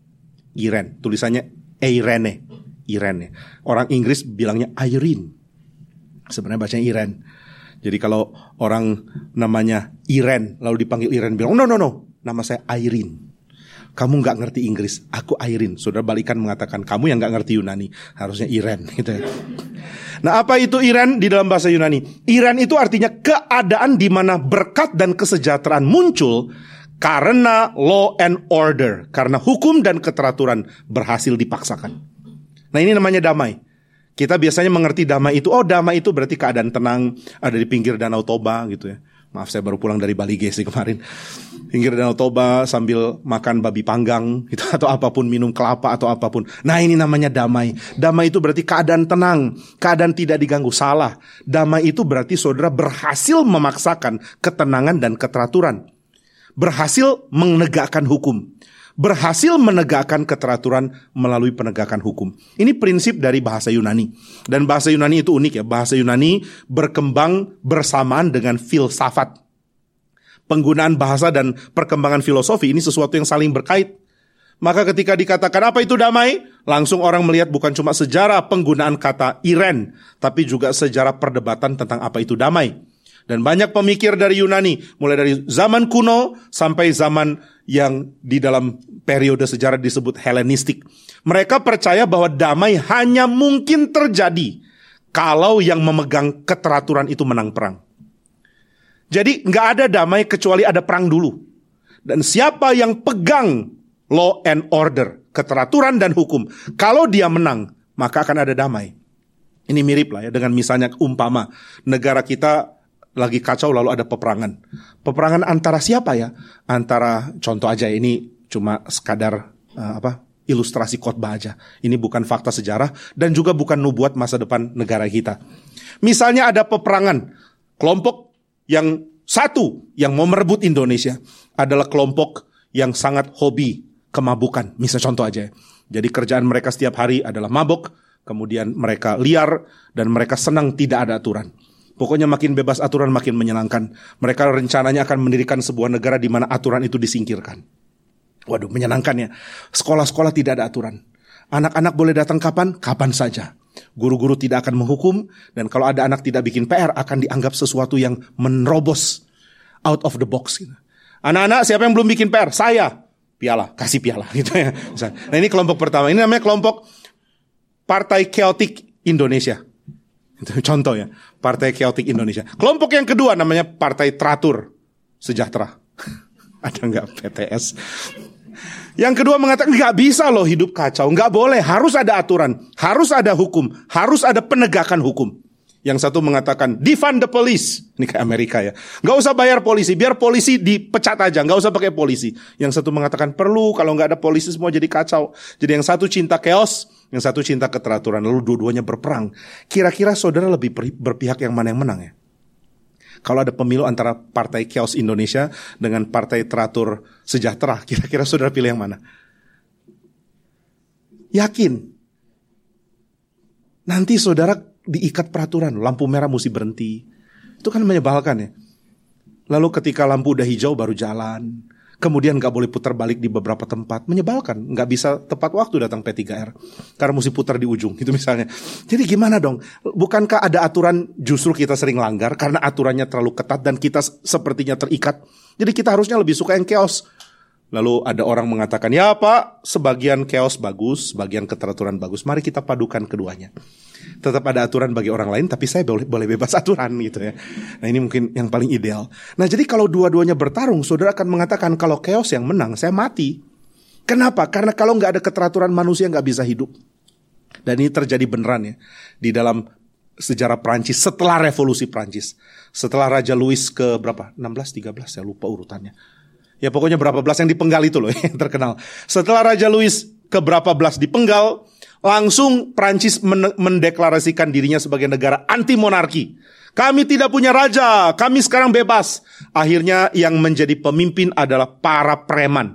Iren, tulisannya Eirene. Irene. Orang Inggris bilangnya Irene. Sebenarnya bacanya Iren. Jadi kalau orang namanya Iren lalu dipanggil Iren, bilang no, nama saya Irene. Kamu gak ngerti Inggris, aku Irene. Saudara balikan mengatakan, kamu yang gak ngerti Yunani, harusnya Iren gitu ya. Nah apa itu Iren di dalam bahasa Yunani? Iren itu artinya keadaan di mana berkat dan kesejahteraan muncul karena law and order. Karena hukum dan keteraturan berhasil dipaksakan. Nah ini namanya damai. Kita biasanya mengerti damai itu, oh damai itu berarti keadaan tenang, ada di pinggir Danau Toba gitu ya. Maaf saya baru pulang dari Bali sih kemarin. Pinggir Danau Toba sambil makan babi panggang gitu, atau apapun, minum kelapa atau apapun. Nah ini namanya damai. Damai itu berarti keadaan tenang, keadaan tidak diganggu. Salah. Damai itu berarti saudara berhasil memaksakan ketenangan dan keteraturan. Berhasil menegakkan hukum. Berhasil menegakkan keteraturan melalui penegakan hukum. Ini prinsip dari bahasa Yunani. Dan bahasa Yunani itu unik ya. Bahasa Yunani berkembang bersamaan dengan filsafat. Penggunaan bahasa dan perkembangan filosofi ini sesuatu yang saling berkait. Maka ketika dikatakan apa itu damai, langsung orang melihat bukan cuma sejarah penggunaan kata iren, tapi juga sejarah perdebatan tentang apa itu damai. Dan banyak pemikir dari Yunani, mulai dari zaman kuno sampai zaman yang di dalam periode sejarah disebut Helenistik. Mereka percaya bahwa damai hanya mungkin terjadi kalau yang memegang keteraturan itu menang perang. Jadi nggak ada damai kecuali ada perang dulu. Dan siapa yang pegang law and order, keteraturan dan hukum, kalau dia menang, maka akan ada damai. Ini mirip lah ya dengan misalnya umpama negara kita lagi kacau lalu ada peperangan. Peperangan antara siapa ya? Antara, contoh aja ini cuma sekadar ilustrasi khotbah aja. Ini bukan fakta sejarah dan juga bukan nubuat masa depan negara kita. Misalnya ada peperangan, kelompok yang satu yang mau merebut Indonesia adalah kelompok yang sangat hobi kemabukan. Misal contoh aja. Jadi kerjaan mereka setiap hari adalah mabok, kemudian mereka liar dan mereka senang tidak ada aturan. Pokoknya makin bebas aturan makin menyenangkan. Mereka rencananya akan mendirikan sebuah negara di mana aturan itu disingkirkan. Waduh, menyenangkan ya. Sekolah-sekolah tidak ada aturan. Anak-anak boleh datang kapan? Kapan saja. Guru-guru tidak akan menghukum. Dan kalau ada anak tidak bikin PR akan dianggap sesuatu yang menerobos out of the box. Anak-anak siapa yang belum bikin PR? Saya. Piala, kasih piala gitu ya. Nah ini kelompok pertama. Ini namanya kelompok Partai Chaotic Indonesia. Itu contoh ya, Partai Chaotic Indonesia. Kelompok yang kedua namanya Partai Teratur Sejahtera. Ada nggak PTS? Yang kedua mengatakan nggak bisa loh hidup kacau, nggak boleh, harus ada aturan, harus ada hukum, harus ada penegakan hukum. Yang satu mengatakan, defund the police. Ini kayak Amerika ya. Nggak usah bayar polisi, biar polisi dipecat aja, nggak usah pakai polisi. Yang satu mengatakan, perlu, kalau nggak ada polisi semua jadi kacau. Jadi yang satu cinta chaos, yang satu cinta keteraturan. Lalu dua-duanya berperang. Kira-kira saudara lebih berpihak yang mana yang menang ya? Kalau ada pemilu antara Partai Chaos Indonesia dengan Partai Teratur Sejahtera, kira-kira saudara pilih yang mana? Yakin? Nanti saudara diikat peraturan, lampu merah mesti berhenti. Itu kan menyebalkan ya. Lalu ketika lampu udah hijau baru jalan. Kemudian gak boleh putar balik di beberapa tempat. Menyebalkan, gak bisa tepat waktu datang P3R. Karena mesti putar di ujung, itu misalnya. Jadi gimana dong? Bukankah ada aturan justru kita sering langgar karena aturannya terlalu ketat dan kita sepertinya terikat. Jadi kita harusnya lebih suka yang chaos. Lalu ada orang mengatakan, ya Pak, sebagian chaos bagus, sebagian keteraturan bagus. Mari kita padukan keduanya. Tetap ada aturan bagi orang lain, tapi saya boleh bebas aturan gitu ya. Nah ini mungkin yang paling ideal. Nah jadi kalau dua-duanya bertarung, saudara akan mengatakan kalau chaos yang menang, saya mati. Kenapa? Karena kalau nggak ada keteraturan manusia nggak bisa hidup. Dan ini terjadi beneran ya di dalam sejarah Prancis setelah revolusi Prancis. Setelah Raja Louis ke berapa? 16, 13, saya lupa urutannya. Ya pokoknya berapa belas yang dipenggal itu loh yang terkenal. Setelah Raja Louis ke berapa belas dipenggal, langsung Prancis mendeklarasikan dirinya sebagai negara anti monarki. Kami tidak punya raja, kami sekarang bebas. Akhirnya yang menjadi pemimpin adalah para preman.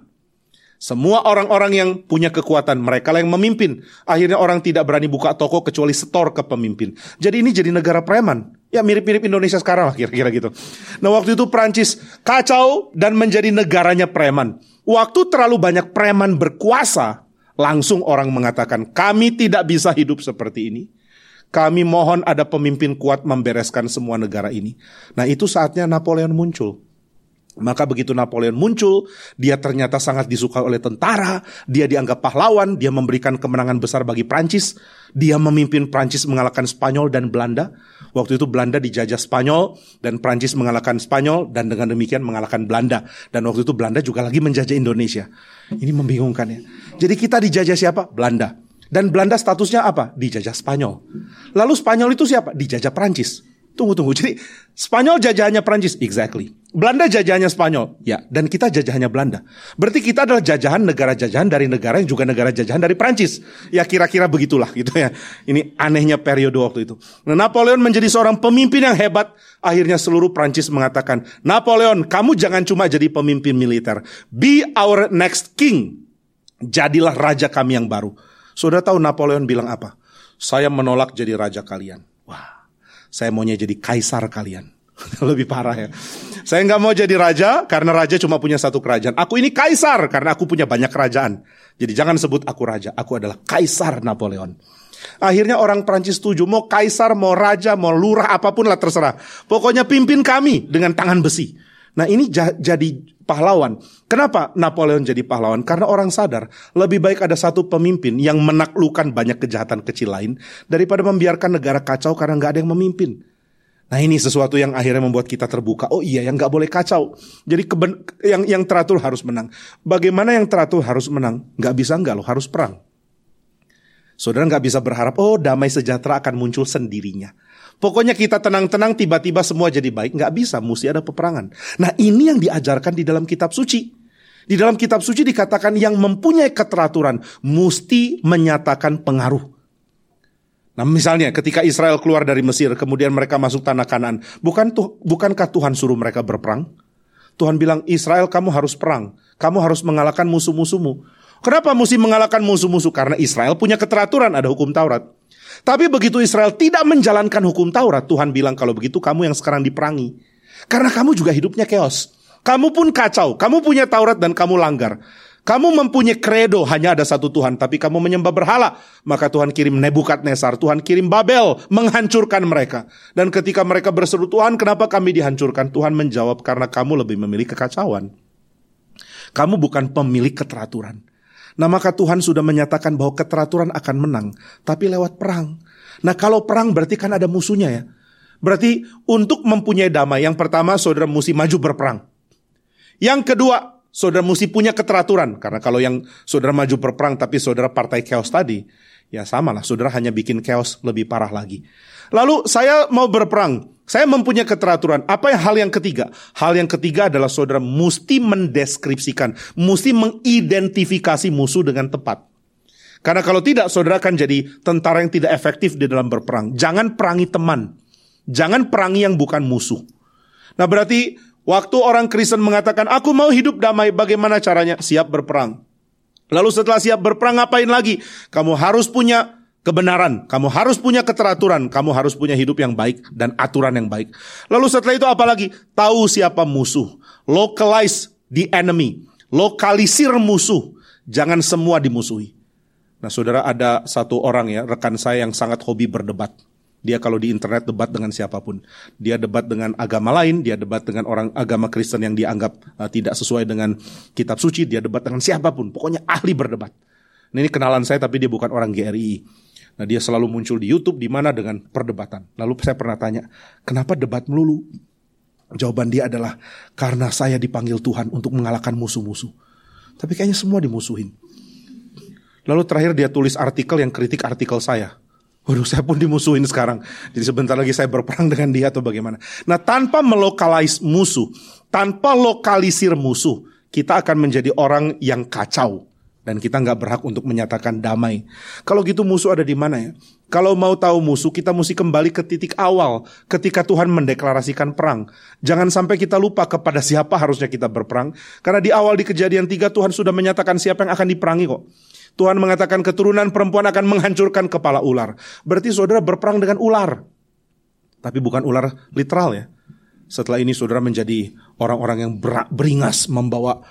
Semua orang-orang yang punya kekuatan, mereka lah yang memimpin. Akhirnya orang tidak berani buka toko kecuali setor ke pemimpin. Jadi ini jadi negara preman. Ya mirip-mirip Indonesia sekarang lah kira-kira gitu. Nah waktu itu Prancis kacau dan menjadi negaranya preman. Waktu terlalu banyak preman berkuasa, langsung orang mengatakan, kami tidak bisa hidup seperti ini. Kami mohon ada pemimpin kuat membereskan semua negara ini. Nah itu saatnya Napoleon muncul. Maka begitu Napoleon muncul, dia ternyata sangat disukai oleh tentara, dia dianggap pahlawan, dia memberikan kemenangan besar bagi Prancis, dia memimpin Prancis mengalahkan Spanyol dan Belanda. Waktu itu Belanda dijajah Spanyol dan Prancis mengalahkan Spanyol dan dengan demikian mengalahkan Belanda. Dan waktu itu Belanda juga lagi menjajah Indonesia. Ini membingungkan ya. Jadi kita dijajah siapa? Belanda. Dan Belanda statusnya apa? Dijajah Spanyol. Lalu Spanyol itu siapa? Dijajah Prancis. Tunggu. Jadi Spanyol jajahannya Prancis, exactly. Belanda jajahannya Spanyol, ya. Dan kita jajahannya Belanda. Berarti kita adalah negara jajahan dari negara yang juga negara jajahan dari Prancis. Ya kira-kira begitulah gitu ya. Ini anehnya periode waktu itu. Nah, Napoleon menjadi seorang pemimpin yang hebat. Akhirnya seluruh Prancis mengatakan, Napoleon, kamu jangan cuma jadi pemimpin militer. Be our next king. Jadilah raja kami yang baru. Saudara tahu Napoleon bilang apa? Saya menolak jadi raja kalian. Wah. Saya maunya jadi kaisar kalian. Lebih parah ya. Saya nggak mau jadi raja karena raja cuma punya satu kerajaan. Aku ini kaisar karena aku punya banyak kerajaan. Jadi jangan sebut aku raja. Aku adalah kaisar Napoleon. Akhirnya orang Prancis setuju. Mau kaisar, mau raja, mau lurah, apapun lah terserah. Pokoknya pimpin kami dengan tangan besi. Nah ini jadi pahlawan. Kenapa Napoleon jadi pahlawan? Karena orang sadar lebih baik ada satu pemimpin yang menaklukkan banyak kejahatan kecil lain daripada membiarkan negara kacau karena nggak ada yang memimpin. Nah ini sesuatu yang akhirnya membuat kita terbuka. Oh iya, yang nggak boleh kacau. Jadi yang teratur harus menang. Bagaimana yang teratur harus menang? Nggak bisa nggak loh, harus perang. Saudara nggak bisa berharap damai sejahtera akan muncul sendirinya. Pokoknya kita tenang-tenang tiba-tiba semua jadi baik. Nggak bisa, mesti ada peperangan. Nah ini yang diajarkan di dalam kitab suci. Di dalam kitab suci dikatakan yang mempunyai keteraturan mesti menyatakan pengaruh. Nah misalnya ketika Israel keluar dari Mesir, kemudian mereka masuk tanah Kanaan. Bukankah Tuhan suruh mereka berperang? Tuhan bilang, Israel kamu harus perang. Kamu harus mengalahkan musuh-musuhmu. Kenapa mesti mengalahkan musuh-musuh? Karena Israel punya keteraturan, ada hukum Taurat. Tapi begitu Israel tidak menjalankan hukum Taurat, Tuhan bilang kalau begitu kamu yang sekarang diperangi. Karena kamu juga hidupnya chaos. Kamu pun kacau, kamu punya Taurat dan kamu langgar. Kamu mempunyai kredo hanya ada satu Tuhan, tapi kamu menyembah berhala. Maka Tuhan kirim Nebukadnezar, Tuhan kirim Babel, menghancurkan mereka. Dan ketika mereka berseru, Tuhan kenapa kami dihancurkan? Tuhan menjawab, karena kamu lebih memilih kekacauan. Kamu bukan pemilik keteraturan. Nah maka Tuhan sudah menyatakan bahwa keteraturan akan menang, tapi lewat perang. Nah kalau perang berarti kan ada musuhnya ya. Berarti untuk mempunyai damai, yang pertama saudara mesti maju berperang. Yang kedua, saudara mesti punya keteraturan. Karena kalau yang saudara maju berperang tapi saudara partai chaos tadi, Ya sama lah, saudara hanya bikin chaos lebih parah lagi. Lalu saya mau berperang, saya mempunyai keteraturan. Apa hal yang ketiga? Hal yang ketiga adalah saudara mesti mendeskripsikan, mesti mengidentifikasi musuh dengan tepat. Karena kalau tidak, saudara akan jadi tentara yang tidak efektif di dalam berperang. Jangan perangi teman, jangan perangi yang bukan musuh. Nah berarti waktu orang Kristen mengatakan, aku mau hidup damai, bagaimana caranya? Siap berperang. Lalu setelah siap berperang ngapain lagi? Kamu harus punya kebenaran, kamu harus punya keteraturan, kamu harus punya hidup yang baik dan aturan yang baik. Lalu setelah itu apa lagi? Tahu siapa musuh. Localize the enemy. Lokalisir musuh. Jangan semua dimusuhi. Nah saudara, ada satu orang ya, rekan saya yang sangat hobi berdebat. Dia kalau di internet debat dengan siapapun. Dia debat dengan agama lain, dia debat dengan orang agama Kristen yang dianggap tidak sesuai dengan kitab suci, dia debat dengan siapapun. Pokoknya ahli berdebat. Nah, ini kenalan saya tapi dia bukan orang GRI. Nah dia selalu muncul di YouTube di mana dengan perdebatan. Lalu saya pernah tanya, kenapa debat melulu? Jawaban dia adalah, karena saya dipanggil Tuhan untuk mengalahkan musuh-musuh. Tapi kayaknya semua dimusuhin. Lalu terakhir dia tulis artikel yang kritik artikel saya. Waduh, saya pun dimusuhin sekarang. Jadi sebentar lagi saya berperang dengan dia atau bagaimana. Nah, tanpa melokalize musuh, tanpa lokalisir musuh, kita akan menjadi orang yang kacau. Dan kita gak berhak untuk menyatakan damai. Kalau gitu musuh ada di mana ya? Kalau mau tahu musuh, kita mesti kembali ke titik awal. Ketika Tuhan mendeklarasikan perang. Jangan sampai kita lupa kepada siapa harusnya kita berperang. Karena di awal di Kejadian 3 Tuhan sudah menyatakan siapa yang akan diperangi kok. Tuhan mengatakan keturunan perempuan akan menghancurkan kepala ular. Berarti saudara berperang dengan ular. Tapi bukan ular literal ya. Setelah ini saudara menjadi orang-orang yang beringas membawa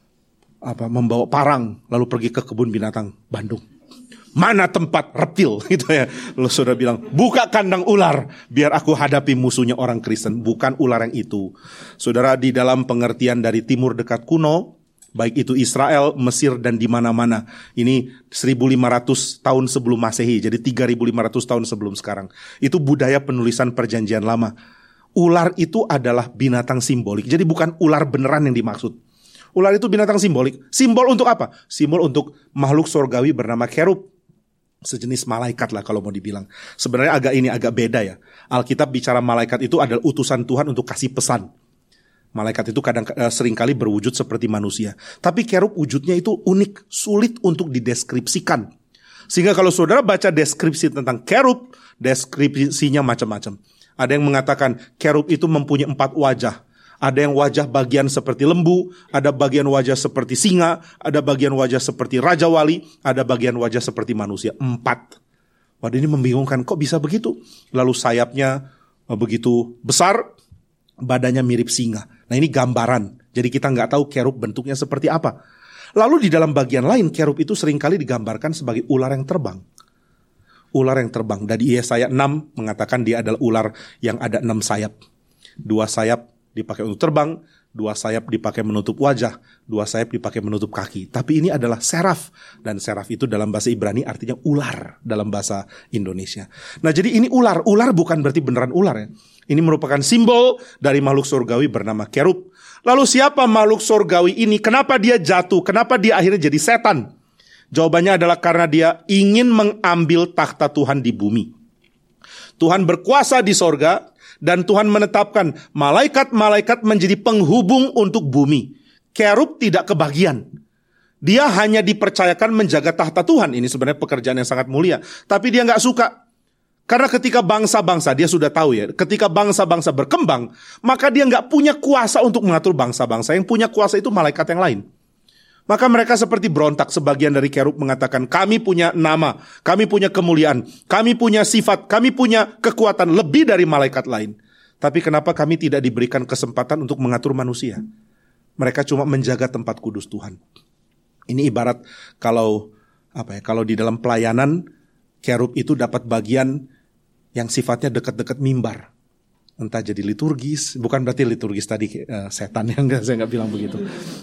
parang. Lalu pergi ke kebun binatang Bandung. Mana tempat reptil gitu ya. Lalu saudara bilang, buka kandang ular. Biar aku hadapi musuhnya orang Kristen. Bukan ular yang itu. Saudara, di dalam pengertian dari timur dekat kuno, baik itu Israel, Mesir, dan di mana-mana. Ini 1500 tahun sebelum Masehi, jadi 3500 tahun sebelum sekarang. Itu budaya penulisan perjanjian lama. Ular itu adalah binatang simbolik, jadi bukan ular beneran yang dimaksud. Ular itu binatang simbolik. Simbol untuk apa? Simbol untuk makhluk surgawi bernama kerub. Sejenis malaikat lah kalau mau dibilang. Sebenarnya agak beda ya. Alkitab bicara malaikat itu adalah utusan Tuhan untuk kasih pesan. Malaikat itu seringkali berwujud seperti manusia. Tapi kerub wujudnya itu unik, sulit untuk dideskripsikan. Sehingga kalau saudara baca deskripsi tentang kerub, deskripsinya macam-macam. Ada yang mengatakan kerub itu mempunyai 4 wajah. Ada yang wajah bagian seperti lembu, ada bagian wajah seperti singa, ada bagian wajah seperti raja wali, ada bagian wajah seperti manusia. 4. Waduh, ini membingungkan, kok bisa begitu? Lalu sayapnya begitu besar, badannya mirip singa. Nah ini gambaran. Jadi kita nggak tahu kerub bentuknya seperti apa. Lalu di dalam bagian lain, kerub itu seringkali digambarkan sebagai ular yang terbang. Ular yang terbang. Dari Yesaya 6 mengatakan dia adalah ular yang ada 6 sayap. 2 sayap dipakai untuk terbang, 2 sayap dipakai menutup wajah, 2 sayap dipakai menutup kaki. Tapi ini adalah seraf. Dan seraf itu dalam bahasa Ibrani artinya ular dalam bahasa Indonesia. Nah jadi ini ular. Ular bukan berarti beneran ular ya. Ini merupakan simbol dari makhluk surgawi bernama kerub. Lalu siapa makhluk surgawi ini? Kenapa dia jatuh? Kenapa dia akhirnya jadi setan? Jawabannya adalah karena dia ingin mengambil takhta Tuhan di bumi. Tuhan berkuasa di sorga dan Tuhan menetapkan malaikat-malaikat menjadi penghubung untuk bumi. Kerub tidak kebagian. Dia hanya dipercayakan menjaga takhta Tuhan. Ini sebenarnya pekerjaan yang sangat mulia. Tapi dia gak suka. Karena ketika bangsa-bangsa, dia sudah tahu ya, ketika bangsa-bangsa berkembang, maka dia gak punya kuasa untuk mengatur bangsa-bangsa. Yang punya kuasa itu malaikat yang lain. Maka mereka seperti berontak. Sebagian dari kerub mengatakan, kami punya nama, kami punya kemuliaan, kami punya sifat, kami punya kekuatan lebih dari malaikat lain. Tapi kenapa kami tidak diberikan kesempatan untuk mengatur manusia? Mereka cuma menjaga tempat kudus Tuhan. Ini ibarat kalau di dalam pelayanan, kerub itu dapat bagian yang sifatnya dekat-dekat mimbar. Entah jadi liturgis, bukan berarti liturgis tadi setan, saya nggak bilang begitu.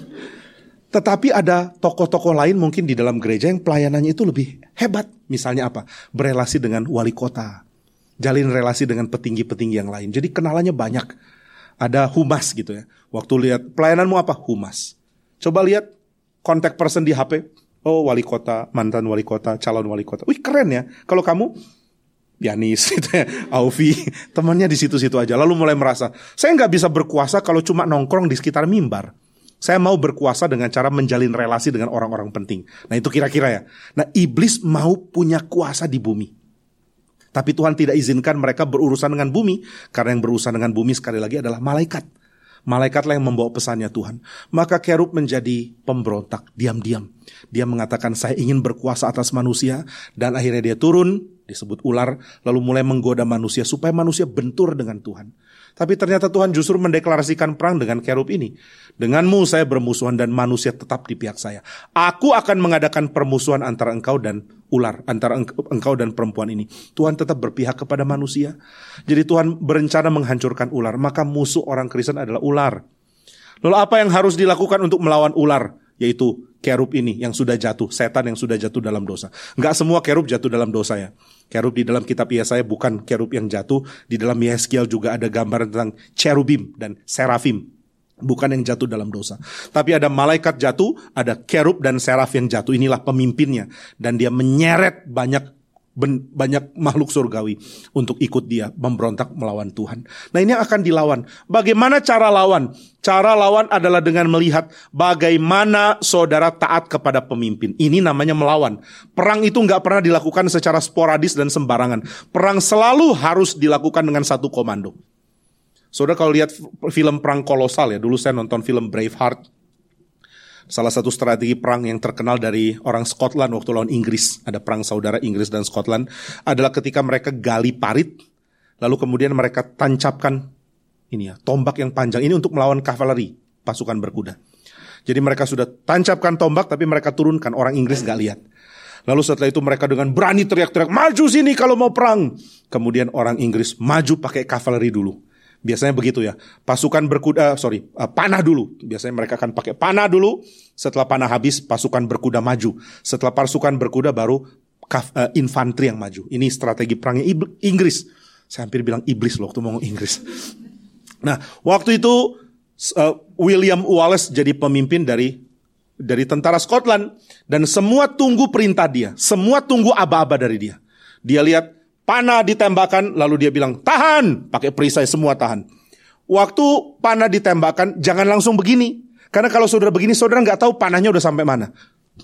Tetapi ada tokoh-tokoh lain mungkin di dalam gereja yang pelayanannya itu lebih hebat. Misalnya apa? Berelasi dengan wali kota. Jalin relasi dengan petinggi-petinggi yang lain. Jadi kenalannya banyak. Ada humas gitu ya. Waktu lihat pelayananmu apa? Humas. Coba lihat contact person di HP. Oh, wali kota, mantan wali kota, calon wali kota. Wih, keren ya. Kalau kamu Yanis, gitu ya, Aufi, temannya di situ-situ aja. Lalu mulai merasa, saya nggak bisa berkuasa kalau cuma nongkrong di sekitar mimbar. Saya mau berkuasa dengan cara menjalin relasi dengan orang-orang penting. Nah, itu kira-kira ya. Nah, iblis mau punya kuasa di bumi. Tapi Tuhan tidak izinkan mereka berurusan dengan bumi. Karena yang berurusan dengan bumi sekali lagi adalah malaikat. Malaikatlah yang membawa pesannya Tuhan. Maka kerub menjadi pemberontak, diam-diam. Dia mengatakan, saya ingin berkuasa atas manusia. Dan akhirnya dia turun, disebut ular, lalu mulai menggoda manusia supaya manusia bentur dengan Tuhan. Tapi ternyata Tuhan justru mendeklarasikan perang dengan kerub ini. Denganmu saya bermusuhan dan manusia tetap di pihak saya. Aku akan mengadakan permusuhan antara engkau dan ular, antara engkau dan perempuan ini. Tuhan tetap berpihak kepada manusia. Jadi Tuhan berencana menghancurkan ular, maka musuh orang Kristen adalah ular. Lalu apa yang harus dilakukan untuk melawan ular? Yaitu kerub ini yang sudah jatuh, setan yang sudah jatuh dalam dosa. Enggak semua kerub jatuh dalam dosa ya. Kerub di dalam kitab Yesaya bukan kerub yang jatuh. Di dalam Yeskiel juga ada gambaran tentang cherubim dan serafim. Bukan yang jatuh dalam dosa. Tapi ada malaikat jatuh, ada kerub dan seraf yang jatuh. Inilah pemimpinnya. Dan dia menyeret banyak makhluk surgawi untuk ikut dia memberontak melawan Tuhan. Nah, ini yang akan dilawan. Bagaimana cara lawan? Cara lawan adalah dengan melihat bagaimana saudara taat kepada pemimpin. Ini namanya melawan. Perang itu nggak pernah dilakukan secara sporadis dan sembarangan. Perang selalu harus dilakukan dengan satu komando. Saudara kalau lihat film perang kolosal ya, dulu saya nonton film Braveheart. Salah satu strategi perang yang terkenal dari orang Scotland waktu lawan Inggris, ada perang saudara Inggris dan Scotland, adalah ketika mereka gali parit, lalu kemudian mereka tancapkan tombak yang panjang ini untuk melawan kavaleri, pasukan berkuda. Jadi mereka sudah tancapkan tombak, tapi mereka turunkan, orang Inggris gak lihat. Lalu setelah itu mereka dengan berani teriak-teriak, maju sini kalau mau perang. Kemudian orang Inggris maju pakai kavaleri dulu. Biasanya begitu ya, pasukan berkuda, panah dulu. Biasanya mereka akan pakai panah dulu, setelah panah habis, pasukan berkuda maju. Setelah pasukan berkuda baru infanteri yang maju. Ini strategi perangnya Inggris. Saya hampir bilang iblis loh waktu ngomong Inggris. Nah, waktu itu William Wallace jadi pemimpin dari tentara Scotland. Dan semua tunggu perintah dia, semua tunggu aba-aba dari dia. Dia lihat panah ditembakkan, lalu dia bilang, tahan! Pakai perisai semua tahan. Waktu panah ditembakkan, jangan langsung begini. Karena kalau saudara begini, saudara nggak tahu panahnya udah sampai mana.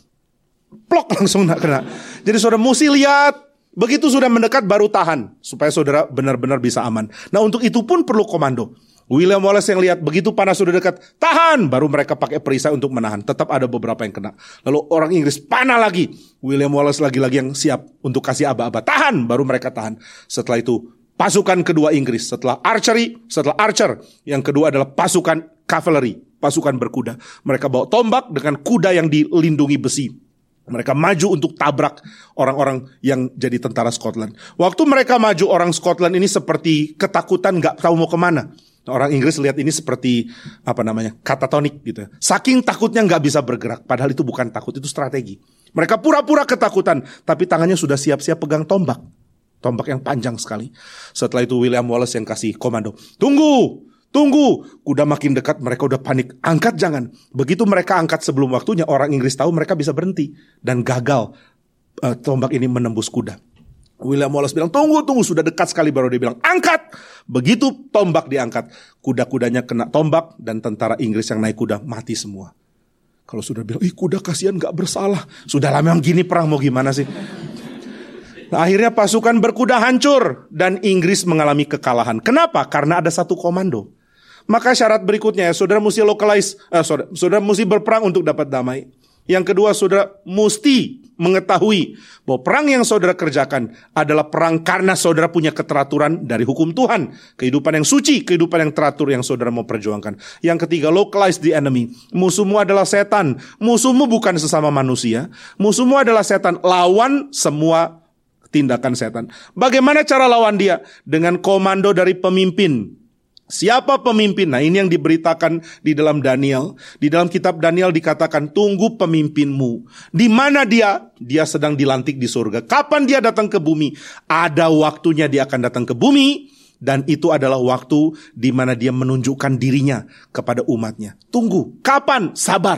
Plok, langsung nggak kena. Jadi saudara mesti lihat, begitu sudah mendekat baru tahan. Supaya saudara benar-benar bisa aman. Nah, untuk itu pun perlu komando. William Wallace yang lihat, begitu panah sudah dekat, tahan! Baru mereka pakai perisai untuk menahan. Tetap ada beberapa yang kena. Lalu orang Inggris panah lagi. William Wallace lagi-lagi yang siap untuk kasih aba-aba. Tahan! Baru mereka tahan. Setelah itu, pasukan kedua Inggris. Setelah archer, yang kedua adalah pasukan cavalry, pasukan berkuda. Mereka bawa tombak dengan kuda yang dilindungi besi. Mereka maju untuk tabrak orang-orang yang jadi tentara Scotland. Waktu mereka maju, orang Scotland ini seperti ketakutan, gak tahu mau kemana. Orang Inggris lihat ini seperti katatonik gitu. Saking takutnya nggak bisa bergerak. Padahal itu bukan takut, itu strategi. Mereka pura-pura ketakutan, tapi tangannya sudah siap-siap pegang tombak. Tombak yang panjang sekali. Setelah itu William Wallace yang kasih komando. Tunggu! Kuda makin dekat, mereka udah panik. Angkat jangan. Begitu mereka angkat sebelum waktunya, orang Inggris tahu mereka bisa berhenti. Dan gagal tombak ini menembus kuda. William Wallace bilang, tunggu, sudah dekat sekali, baru dia bilang, angkat! Begitu tombak diangkat, kuda-kudanya kena tombak, dan tentara Inggris yang naik kuda mati semua. Kalau sudah bilang, kuda kasihan gak bersalah. Sudah lama yang gini perang, mau gimana sih? Nah, akhirnya pasukan berkuda hancur, dan Inggris mengalami kekalahan. Kenapa? Karena ada satu komando. Maka syarat berikutnya, saudara mesti saudara mesti berperang untuk dapat damai. Yang kedua, saudara mesti mengetahui bahwa perang yang saudara kerjakan adalah perang karena saudara punya keteraturan dari hukum Tuhan. Kehidupan yang suci, kehidupan yang teratur yang saudara mau perjuangkan. Yang ketiga, localize the enemy. Musuhmu adalah setan. Musuhmu bukan sesama manusia. Musuhmu adalah setan. Lawan semua tindakan setan. Bagaimana cara lawan dia? Dengan komando dari pemimpin. Siapa pemimpin? Nah, ini yang diberitakan di dalam Daniel. Di dalam kitab Daniel dikatakan, tunggu pemimpinmu. Di mana dia? Dia sedang dilantik di surga. Kapan dia datang ke bumi? Ada waktunya dia akan datang ke bumi. Dan itu adalah waktu di mana dia menunjukkan dirinya kepada umatnya. Tunggu. Kapan? Sabar.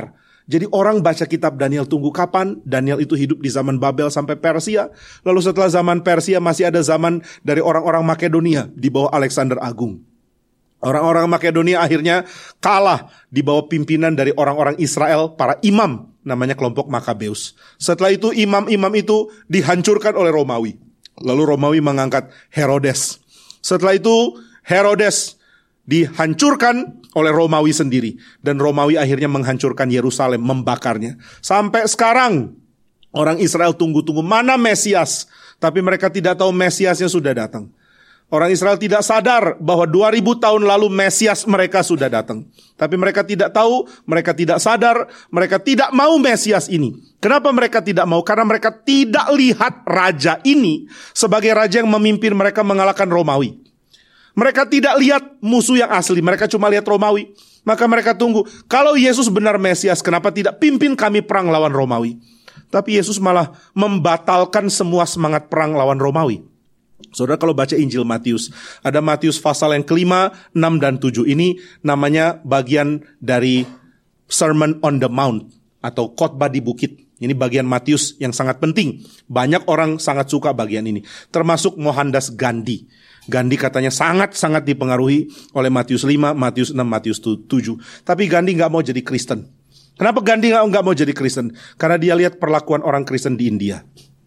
Jadi orang baca kitab Daniel, tunggu kapan Daniel itu hidup di zaman Babel sampai Persia. Lalu setelah zaman Persia masih ada zaman dari orang-orang Makedonia di bawah Alexander Agung. Orang-orang Makedonia akhirnya kalah di bawah pimpinan dari orang-orang Israel, para imam, namanya kelompok Makabeus. Setelah itu imam-imam itu dihancurkan oleh Romawi. Lalu Romawi mengangkat Herodes. Setelah itu Herodes dihancurkan oleh Romawi sendiri. Dan Romawi akhirnya menghancurkan Yerusalem, membakarnya. Sampai sekarang orang Israel tunggu-tunggu mana Mesias. Tapi mereka tidak tahu Mesiasnya sudah datang. Orang Israel tidak sadar bahwa 2000 tahun lalu Mesias mereka sudah datang. Tapi mereka tidak tahu, mereka tidak sadar, mereka tidak mau Mesias ini. Kenapa mereka tidak mau? Karena mereka tidak lihat raja ini sebagai raja yang memimpin mereka mengalahkan Romawi. Mereka tidak lihat musuh yang asli, mereka cuma lihat Romawi. Maka mereka tunggu, kalau Yesus benar Mesias, kenapa tidak pimpin kami perang lawan Romawi? Tapi Yesus malah membatalkan semua semangat perang lawan Romawi. Saudara kalau baca Injil Matius, ada Matius pasal yang kelima, 6 dan 7. Ini namanya bagian dari Sermon on the Mount atau khotbah di bukit. Ini bagian Matius yang sangat penting. Banyak orang sangat suka bagian ini, termasuk Mohandas Gandhi. Gandhi katanya sangat-sangat dipengaruhi oleh Matius 5, Matius 6, Matius 7. Tapi Gandhi gak mau jadi Kristen. Kenapa Gandhi gak mau jadi Kristen? Karena dia lihat perlakuan orang Kristen di India.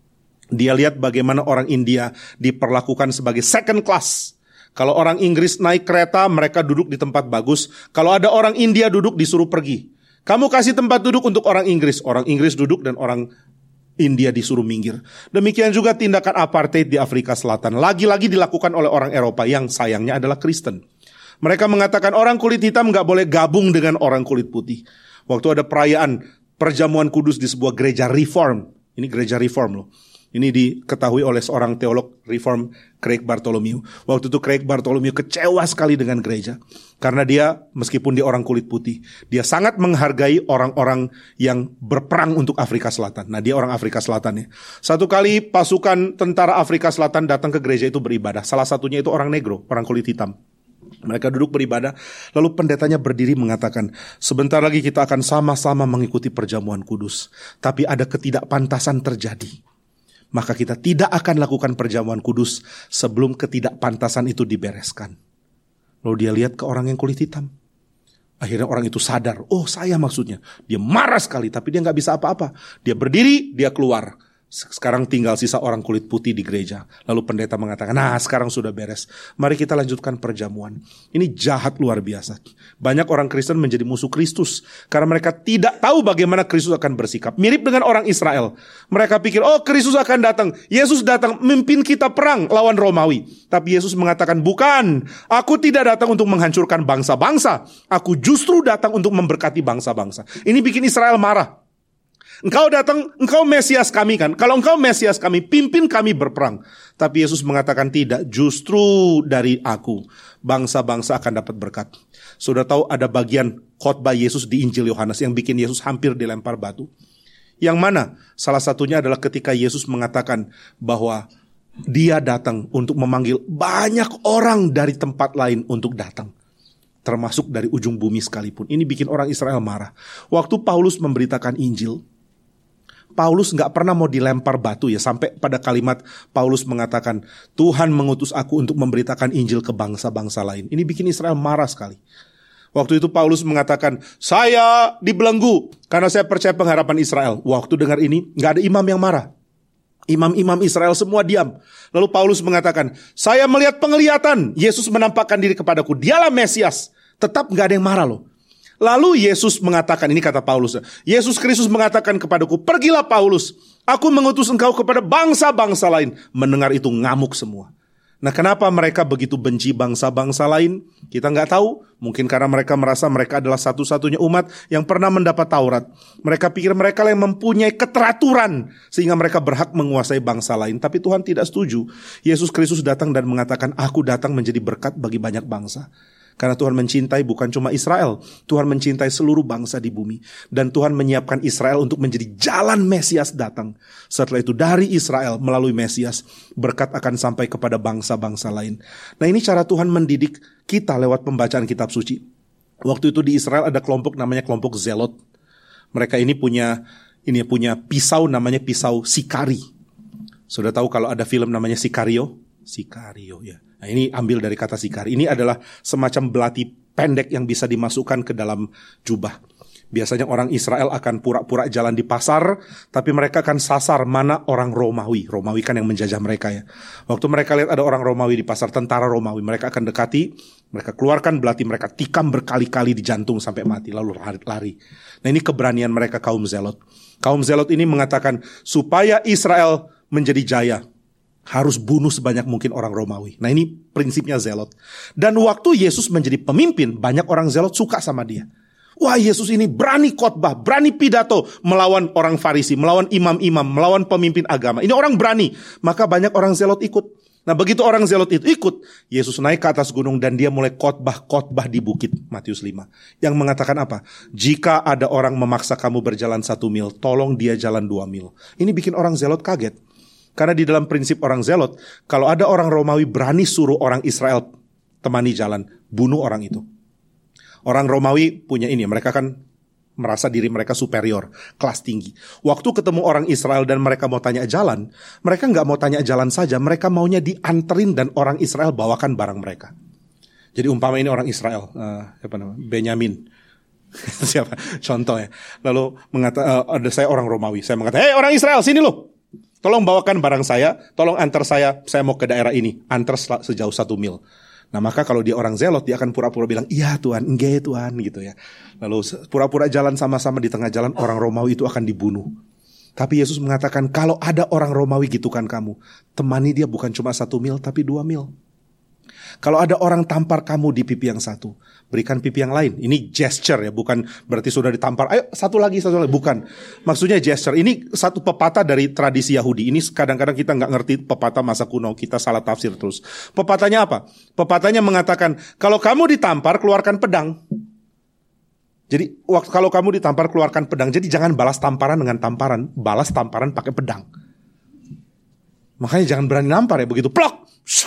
Dia lihat bagaimana orang India diperlakukan sebagai second class. Kalau orang Inggris naik kereta, mereka duduk di tempat bagus. Kalau ada orang India duduk, disuruh pergi. Kamu kasih tempat duduk untuk orang Inggris. Orang Inggris duduk dan orang India disuruh minggir. Demikian juga tindakan apartheid di Afrika Selatan. Lagi-lagi dilakukan oleh orang Eropa yang sayangnya adalah Kristen. Mereka mengatakan orang kulit hitam gak boleh gabung dengan orang kulit putih. Waktu ada perayaan perjamuan kudus di sebuah gereja reform. Ini gereja reform loh. Ini diketahui oleh seorang teolog reform, Craig Bartholomew. Waktu itu Craig Bartholomew kecewa sekali dengan gereja. Karena dia, meskipun dia orang kulit putih, dia sangat menghargai orang-orang yang berperang untuk Afrika Selatan. Nah, dia orang Afrika Selatan ya. Satu kali pasukan tentara Afrika Selatan datang ke gereja itu beribadah. Salah satunya itu orang negro, orang kulit hitam. Mereka duduk beribadah, lalu pendetanya berdiri mengatakan, sebentar lagi kita akan sama-sama mengikuti perjamuan kudus. Tapi ada ketidakpantasan terjadi. Maka kita tidak akan lakukan perjamuan kudus sebelum ketidakpantasan itu dibereskan. Lalu dia lihat ke orang yang kulit hitam. Akhirnya orang itu sadar, oh saya maksudnya. Dia marah sekali, tapi dia gak bisa apa-apa. Dia berdiri, dia keluar. Sekarang tinggal sisa orang kulit putih di gereja. Lalu pendeta mengatakan, nah sekarang sudah beres. Mari kita lanjutkan perjamuan. Ini jahat luar biasa. Banyak orang Kristen menjadi musuh Kristus. Karena mereka tidak tahu bagaimana Kristus akan bersikap. Mirip dengan orang Israel. Mereka pikir, oh Kristus akan datang. Yesus datang memimpin kita perang lawan Romawi. Tapi Yesus mengatakan, bukan. Aku tidak datang untuk menghancurkan bangsa-bangsa. Aku justru datang untuk memberkati bangsa-bangsa. Ini bikin Israel marah. Engkau datang, engkau Mesias kami kan. Kalau engkau Mesias kami, pimpin kami berperang. Tapi Yesus mengatakan tidak, justru dari aku bangsa-bangsa akan dapat berkat. Sudah tahu ada bagian khotbah Yesus di Injil Yohanes yang bikin Yesus hampir dilempar batu. Yang mana? Salah satunya adalah ketika Yesus mengatakan bahwa dia datang untuk memanggil banyak orang dari tempat lain untuk datang. Termasuk dari ujung bumi sekalipun. Ini bikin orang Israel marah. Waktu Paulus memberitakan Injil, Paulus gak pernah mau dilempar batu ya. Sampai pada kalimat Paulus mengatakan, Tuhan mengutus aku untuk memberitakan Injil ke bangsa-bangsa lain. Ini bikin Israel marah sekali. Waktu itu Paulus mengatakan, saya dibelenggu karena saya percaya pengharapan Israel. Waktu dengar ini gak ada imam yang marah. Imam-imam Israel semua diam. Lalu Paulus mengatakan, saya melihat penglihatan, Yesus menampakkan diri kepadaku, dialah Mesias. Tetap gak ada yang marah loh. Lalu Yesus mengatakan, ini kata Paulus, Yesus Kristus mengatakan kepadaku, pergilah Paulus, aku mengutus engkau kepada bangsa-bangsa lain. Mendengar itu ngamuk semua. Nah, kenapa mereka begitu benci bangsa-bangsa lain? Kita nggak tahu. Mungkin karena mereka merasa mereka adalah satu-satunya umat yang pernah mendapat Taurat. Mereka pikir mereka yang mempunyai keteraturan sehingga mereka berhak menguasai bangsa lain. Tapi Tuhan tidak setuju. Yesus Kristus datang dan mengatakan, aku datang menjadi berkat bagi banyak bangsa. Karena Tuhan mencintai bukan cuma Israel, Tuhan mencintai seluruh bangsa di bumi. Dan Tuhan menyiapkan Israel untuk menjadi jalan Mesias datang. Setelah itu dari Israel melalui Mesias, berkat akan sampai kepada bangsa-bangsa lain. Nah, ini cara Tuhan mendidik kita lewat pembacaan kitab suci. Waktu itu di Israel ada kelompok namanya kelompok Zelot. Mereka ini punya pisau namanya pisau Sikari. Sudah tahu kalau ada film namanya Sicario? Sicario ya. Nah, ini ambil dari kata Sikari. Ini adalah semacam belati pendek yang bisa dimasukkan ke dalam jubah. Biasanya orang Israel akan pura-pura jalan di pasar, tapi mereka akan sasar mana orang Romawi. Romawi kan yang menjajah mereka ya. Waktu mereka lihat ada orang Romawi di pasar, tentara Romawi, mereka akan dekati, mereka keluarkan belati, mereka tikam berkali-kali di jantung sampai mati, lalu lari. Nah, ini keberanian mereka kaum Zelot. Kaum Zelot ini mengatakan, supaya Israel menjadi jaya, harus bunuh sebanyak mungkin orang Romawi. Nah, ini prinsipnya Zelot. Dan waktu Yesus menjadi pemimpin, banyak orang Zelot suka sama dia. Wah, Yesus ini berani khotbah, berani pidato melawan orang Farisi, melawan imam-imam, melawan pemimpin agama. Ini orang berani, maka banyak orang Zelot ikut. Nah, begitu orang Zelot itu ikut, Yesus naik ke atas gunung dan dia mulai khotbah di bukit, Matius 5. Yang mengatakan apa? Jika ada orang memaksa kamu berjalan 1 mil, tolong dia jalan 2 mil. Ini bikin orang Zelot kaget. Karena di dalam prinsip orang Zelot, kalau ada orang Romawi berani suruh orang Israel temani jalan, bunuh orang itu. Orang Romawi punya ini, mereka kan merasa diri mereka superior, kelas tinggi. Waktu ketemu orang Israel dan mereka mau tanya jalan, mereka nggak mau tanya jalan saja, mereka maunya dianterin dan orang Israel bawakan barang mereka. Jadi umpama ini orang Israel, Benyamin, siapa? Contoh ya. Lalu ada saya orang Romawi, saya mengatakan, orang Israel sini loh, tolong bawakan barang saya, tolong antar saya mau ke daerah ini, antar sejauh 1 mil. Nah, maka kalau dia orang Zelot, dia akan pura-pura bilang, iya Tuhan, enggak Tuhan, gitu ya. Lalu pura-pura jalan sama-sama di tengah jalan, orang Romawi itu akan dibunuh. Tapi Yesus mengatakan, kalau ada orang Romawi gitukan kamu, temani dia bukan cuma 1 mil, tapi 2 mil. Kalau ada orang tampar kamu di pipi yang satu, berikan pipi yang lain. Ini gesture ya, bukan berarti sudah ditampar, ayo satu lagi, bukan. Maksudnya gesture, ini satu pepatah dari tradisi Yahudi. Ini kadang-kadang kita nggak ngerti pepatah masa kuno, kita salah tafsir terus. Pepatahnya apa? Pepatahnya mengatakan, kalau kamu ditampar, keluarkan pedang. Jadi kalau kamu ditampar, keluarkan pedang. Jadi jangan balas tamparan dengan tamparan, balas tamparan pakai pedang. Makanya jangan berani nampar ya, begitu plok,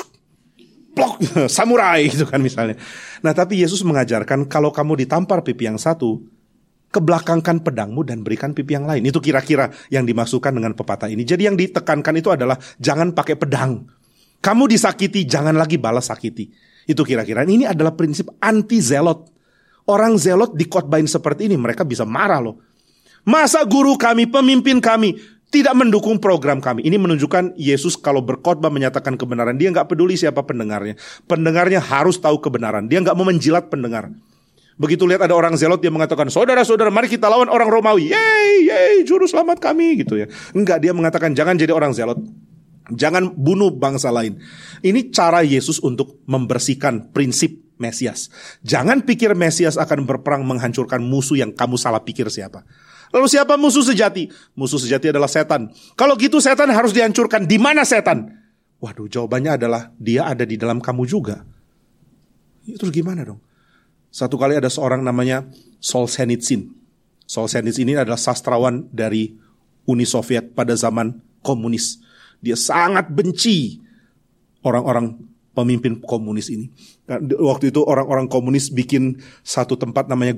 samurai gitu kan misalnya. Nah, tapi Yesus mengajarkan kalau kamu ditampar pipi yang satu, kebelakangkan pedangmu dan berikan pipi yang lain. Itu kira-kira yang dimaksudkan dengan pepatah ini. Jadi yang ditekankan itu adalah jangan pakai pedang. Kamu disakiti, jangan lagi balas sakiti. Itu kira-kira. Ini adalah prinsip anti-zelot. Orang zelot dikhotbahin seperti ini, mereka bisa marah loh. Masa guru kami, pemimpin kami tidak mendukung program kami. Ini menunjukkan Yesus kalau berkhotbah menyatakan kebenaran, dia gak peduli siapa pendengarnya. Pendengarnya harus tahu kebenaran. Dia gak mau menjilat pendengar. Begitu lihat ada orang zelot, dia mengatakan, saudara-saudara, mari kita lawan orang Romawi. Yeay, juru selamat kami gitu ya. Enggak, dia mengatakan jangan jadi orang zelot. Jangan bunuh bangsa lain. Ini cara Yesus untuk membersihkan prinsip Mesias. Jangan pikir Mesias akan berperang menghancurkan musuh yang kamu salah pikir siapa. Lalu siapa musuh sejati? Musuh sejati adalah setan. Kalau gitu setan harus dihancurkan. Di mana setan? Waduh, jawabannya adalah dia ada di dalam kamu juga. Terus gimana dong? Satu kali ada seorang namanya Solzhenitsyn. Solzhenitsyn ini adalah sastrawan dari Uni Soviet pada zaman komunis. Dia sangat benci orang-orang pemimpin komunis ini. Waktu itu orang-orang komunis bikin satu tempat namanya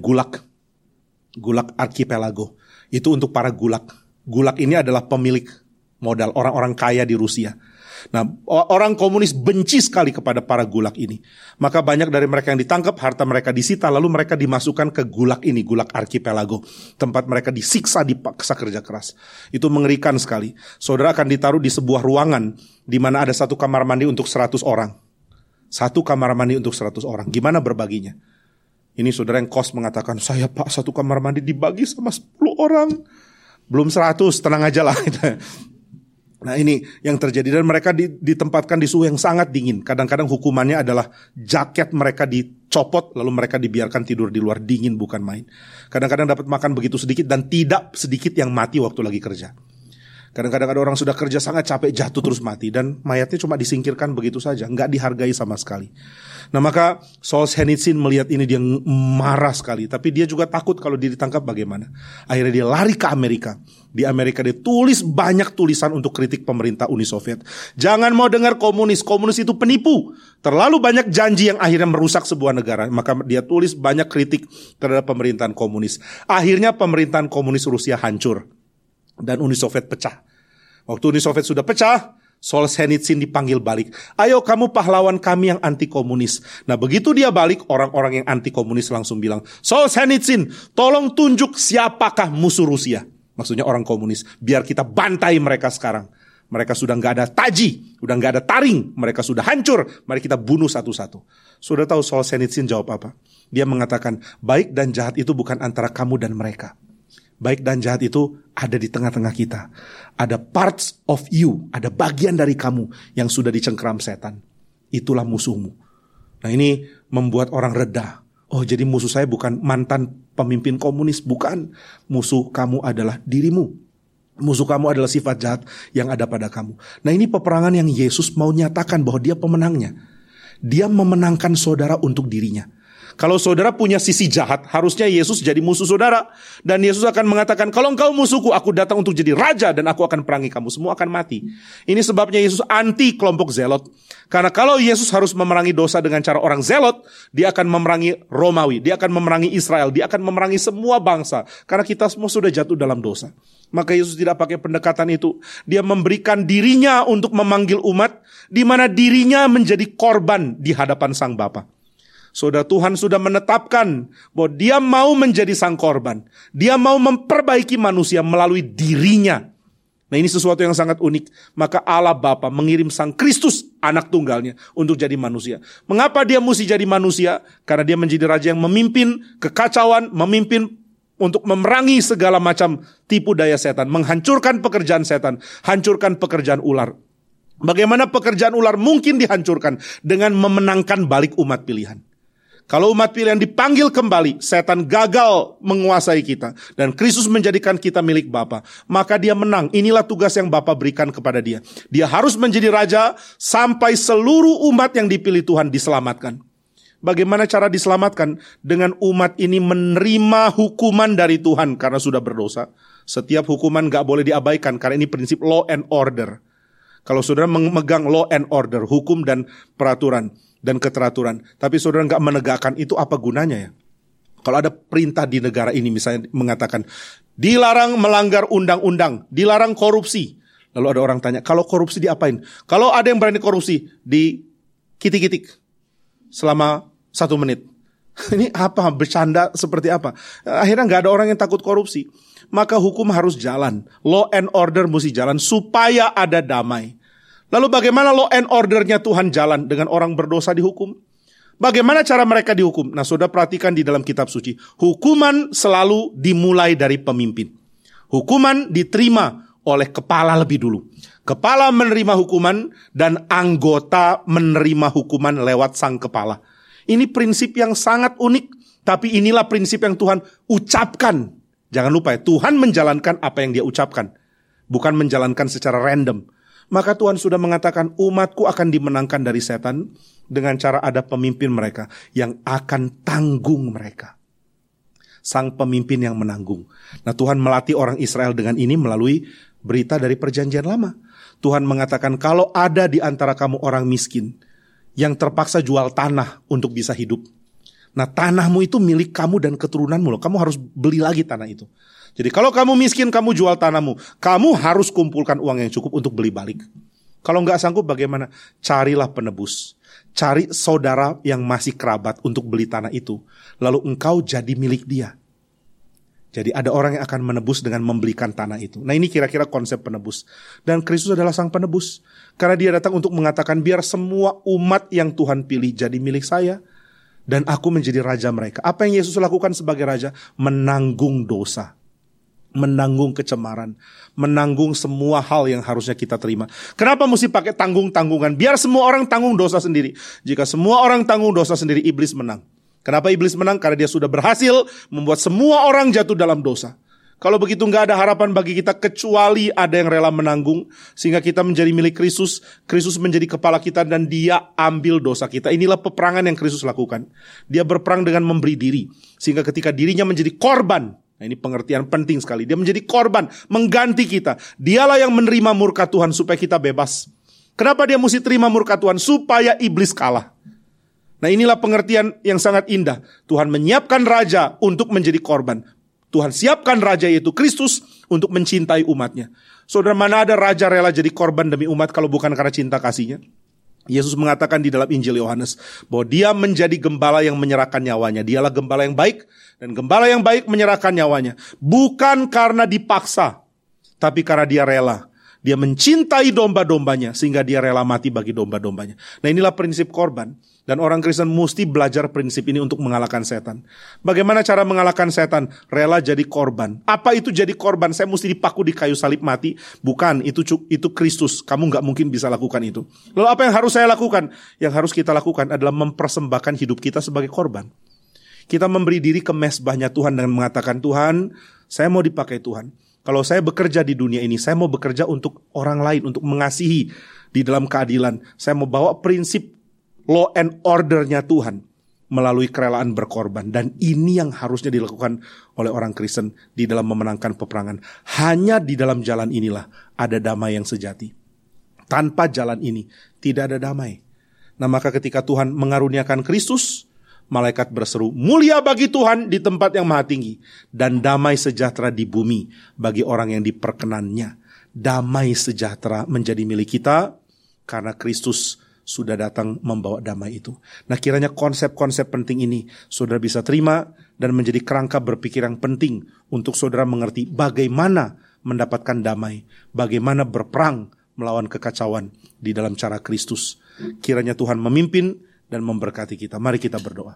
Gulag Archipelago. Itu untuk para gulag. Gulag ini adalah pemilik modal, orang-orang kaya di Rusia. Nah, orang komunis benci sekali kepada para gulag ini. Maka banyak dari mereka yang ditangkap, harta mereka disita, lalu mereka dimasukkan ke gulag ini, Gulag Archipelago. Tempat mereka disiksa, dipaksa kerja keras. Itu mengerikan sekali. Saudara akan ditaruh di sebuah ruangan di mana ada satu kamar mandi untuk 100 orang. Satu kamar mandi untuk 100 orang. Gimana berbaginya? Ini saudara yang kos mengatakan, saya pak satu kamar mandi dibagi sama 10 orang. Belum 100, tenang aja lah. Nah ini yang terjadi. Dan mereka ditempatkan di suhu yang sangat dingin. Kadang-kadang hukumannya adalah jaket mereka dicopot, lalu mereka dibiarkan tidur di luar, dingin bukan main. Kadang-kadang dapat makan begitu sedikit dan tidak sedikit yang mati waktu lagi kerja. Kadang-kadang ada orang sudah kerja sangat capek, jatuh terus mati, dan mayatnya cuma disingkirkan begitu saja, nggak dihargai sama sekali. Nah maka Solzhenitsyn melihat ini, dia marah sekali, tapi dia juga takut kalau dia ditangkap bagaimana. Akhirnya dia lari ke Amerika. Di Amerika dia tulis banyak tulisan untuk kritik pemerintah Uni Soviet. Jangan mau dengar komunis, komunis itu penipu. Terlalu banyak janji yang akhirnya merusak sebuah negara. Maka dia tulis banyak kritik terhadap pemerintahan komunis. Akhirnya pemerintahan komunis Rusia hancur dan Uni Soviet pecah. Waktu Uni Soviet sudah pecah, Solzhenitsyn dipanggil balik. Ayo kamu pahlawan kami yang anti komunis. Nah begitu dia balik, orang-orang yang anti komunis langsung bilang, Solzhenitsyn, tolong tunjuk siapakah musuh Rusia. Maksudnya orang komunis, biar kita bantai mereka sekarang. Mereka sudah gak ada taji, udah gak ada taring, mereka sudah hancur, mari kita bunuh satu-satu. Sudah tahu Solzhenitsyn jawab apa? Dia mengatakan, baik dan jahat itu bukan antara kamu dan mereka. Baik dan jahat itu ada di tengah-tengah kita. Ada parts of you, ada bagian dari kamu yang sudah dicengkeram setan. Itulah musuhmu. Nah ini membuat orang reda. Oh jadi musuh saya bukan mantan pemimpin komunis, bukan. Musuh kamu adalah dirimu. Musuh kamu adalah sifat jahat yang ada pada kamu. Nah ini peperangan yang Yesus mau nyatakan bahwa dia pemenangnya. Dia memenangkan saudara untuk dirinya. Kalau saudara punya sisi jahat, harusnya Yesus jadi musuh saudara. Dan Yesus akan mengatakan, kalau engkau musuhku, aku datang untuk jadi raja dan aku akan perangi kamu. Semua akan mati. Ini sebabnya Yesus anti kelompok zelot. Karena kalau Yesus harus memerangi dosa dengan cara orang zelot, dia akan memerangi Romawi, dia akan memerangi Israel, dia akan memerangi semua bangsa. Karena kita semua sudah jatuh dalam dosa. Maka Yesus tidak pakai pendekatan itu. Dia memberikan dirinya untuk memanggil umat, di mana dirinya menjadi korban di hadapan Sang Bapa. Saudara, Tuhan sudah menetapkan bahwa dia mau menjadi sang korban. Dia mau memperbaiki manusia melalui dirinya. Nah ini sesuatu yang sangat unik. Maka Allah Bapa mengirim Sang Kristus, anak tunggalnya, untuk jadi manusia. Mengapa dia mesti jadi manusia? Karena dia menjadi raja yang memimpin kekacauan, memimpin untuk memerangi segala macam tipu daya setan, menghancurkan pekerjaan setan, hancurkan pekerjaan ular. Bagaimana pekerjaan ular mungkin dihancurkan? Dengan memenangkan balik umat pilihan. Kalau umat pilihan dipanggil kembali, setan gagal menguasai kita. Dan Kristus menjadikan kita milik Bapa. Maka dia menang. Inilah tugas yang Bapa berikan kepada dia. Dia harus menjadi raja sampai seluruh umat yang dipilih Tuhan diselamatkan. Bagaimana cara diselamatkan? Dengan umat ini menerima hukuman dari Tuhan karena sudah berdosa. Setiap hukuman gak boleh diabaikan karena ini prinsip law and order. Kalau saudara memegang law and order, hukum dan peraturan dan keteraturan, tapi saudara nggak menegakkan, itu apa gunanya ya? Kalau ada perintah di negara ini misalnya mengatakan dilarang melanggar undang-undang, dilarang korupsi. Lalu ada orang tanya, kalau korupsi diapain? Kalau ada yang berani korupsi, di kitik-kitik selama 1 menit. Ini apa? Bercanda seperti apa? Akhirnya nggak ada orang yang takut korupsi. Maka hukum harus jalan, law and order mesti jalan supaya ada damai. Lalu bagaimana law and ordernya Tuhan jalan dengan orang berdosa dihukum? Bagaimana cara mereka dihukum? Nah, saudara perhatikan di dalam kitab suci. Hukuman selalu dimulai dari pemimpin. Hukuman diterima oleh kepala lebih dulu. Kepala menerima hukuman dan anggota menerima hukuman lewat sang kepala. Ini prinsip yang sangat unik. Tapi inilah prinsip yang Tuhan ucapkan. Jangan lupa ya, Tuhan menjalankan apa yang dia ucapkan. Bukan menjalankan secara random. Maka Tuhan sudah mengatakan umatku akan dimenangkan dari setan dengan cara ada pemimpin mereka yang akan tanggung mereka. Sang pemimpin yang menanggung. Nah Tuhan melatih orang Israel dengan ini melalui berita dari perjanjian lama. Tuhan mengatakan kalau ada di antara kamu orang miskin yang terpaksa jual tanah untuk bisa hidup. Nah tanahmu itu milik kamu dan keturunanmu loh. Kamu harus beli lagi tanah itu. Jadi kalau kamu miskin, kamu jual tanahmu. Kamu harus kumpulkan uang yang cukup untuk beli balik. Kalau nggak sanggup bagaimana? Carilah penebus. Cari saudara yang masih kerabat untuk beli tanah itu. Lalu engkau jadi milik dia. Jadi ada orang yang akan menebus dengan membelikan tanah itu. Nah ini kira-kira konsep penebus. Dan Kristus adalah sang penebus. Karena dia datang untuk mengatakan biar semua umat yang Tuhan pilih jadi milik saya. Dan aku menjadi raja mereka. Apa yang Yesus lakukan sebagai raja? Menanggung dosa. Menanggung kecemaran, menanggung semua hal yang harusnya kita terima. Kenapa mesti pakai tanggung-tanggungan? Biar semua orang tanggung dosa sendiri. Jika semua orang tanggung dosa sendiri, iblis menang. Kenapa iblis menang? Karena dia sudah berhasil membuat semua orang jatuh dalam dosa. Kalau begitu nggak ada harapan bagi kita kecuali ada yang rela menanggung sehingga kita menjadi milik Kristus. Kristus menjadi kepala kita dan Dia ambil dosa kita. Inilah peperangan yang Kristus lakukan. Dia berperang dengan memberi diri sehingga ketika dirinya menjadi korban. Nah, ini pengertian penting sekali. Dia menjadi korban, mengganti kita. Dialah yang menerima murka Tuhan supaya kita bebas. Kenapa dia mesti terima murka Tuhan? Supaya iblis kalah. Nah, inilah pengertian yang sangat indah. Tuhan menyiapkan raja untuk menjadi korban. Tuhan siapkan raja yaitu Kristus untuk mencintai umatnya. Saudara, mana ada raja rela jadi korban demi umat kalau bukan karena cinta kasihnya? Yesus mengatakan di dalam Injil Yohanes bahwa dia menjadi gembala yang menyerahkan nyawanya. Dialah gembala yang baik dan gembala yang baik menyerahkan nyawanya. Bukan karena dipaksa, tapi karena dia rela. Dia mencintai domba-dombanya sehingga dia rela mati bagi domba-dombanya. Nah, inilah prinsip korban. Dan orang Kristen mesti belajar prinsip ini untuk mengalahkan setan. Bagaimana cara mengalahkan setan? Rela jadi korban. Apa itu jadi korban? Saya mesti dipaku di kayu salib mati? Bukan, itu Kristus. Kamu gak mungkin bisa lakukan itu. Lalu apa yang harus saya lakukan? Yang harus kita lakukan adalah mempersembahkan hidup kita sebagai korban. Kita memberi diri ke mezbahnya Tuhan dengan mengatakan, Tuhan, saya mau dipakai Tuhan. Kalau saya bekerja di dunia ini, saya mau bekerja untuk orang lain, untuk mengasihi di dalam keadilan. Saya mau bawa prinsip law and order-nya Tuhan melalui kerelaan berkorban. Dan ini yang harusnya dilakukan oleh orang Kristen di dalam memenangkan peperangan. Hanya di dalam jalan inilah ada damai yang sejati. Tanpa jalan ini tidak ada damai. Nah, maka ketika Tuhan mengaruniakan Kristus, malaikat berseru, mulia bagi Tuhan di tempat yang maha tinggi, dan damai sejahtera di bumi bagi orang yang diperkenannya. Damai sejahtera menjadi milik kita karena Kristus sudah datang membawa damai itu. Nah, kiranya konsep-konsep penting ini saudara bisa terima dan menjadi kerangka berpikir yang penting untuk saudara mengerti bagaimana mendapatkan damai, bagaimana berperang melawan kekacauan di dalam cara Kristus. Kiranya Tuhan memimpin dan memberkati kita. Mari kita berdoa.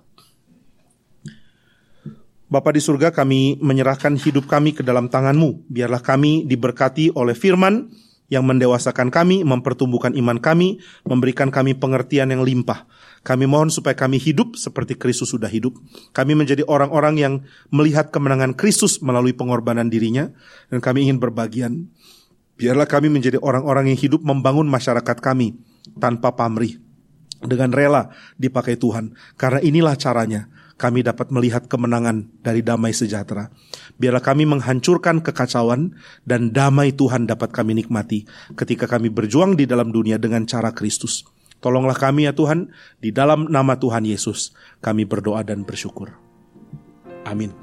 Bapa di surga, kami menyerahkan hidup kami ke dalam tangan-Mu. Biarlah kami diberkati oleh firman yang mendewasakan kami, mempertumbuhkan iman kami, memberikan kami pengertian yang limpah. Kami mohon supaya kami hidup seperti Kristus sudah hidup. Kami menjadi orang-orang yang melihat kemenangan Kristus melalui pengorbanan dirinya, dan kami ingin berbagian. Biarlah kami menjadi orang-orang yang hidup membangun masyarakat kami tanpa pamrih, dengan rela dipakai Tuhan. Karena inilah caranya kami dapat melihat kemenangan dari damai sejahtera. Biarlah kami menghancurkan kekacauan dan damai Tuhan dapat kami nikmati ketika kami berjuang di dalam dunia dengan cara Kristus. Tolonglah kami ya Tuhan, di dalam nama Tuhan Yesus kami berdoa dan bersyukur. Amin.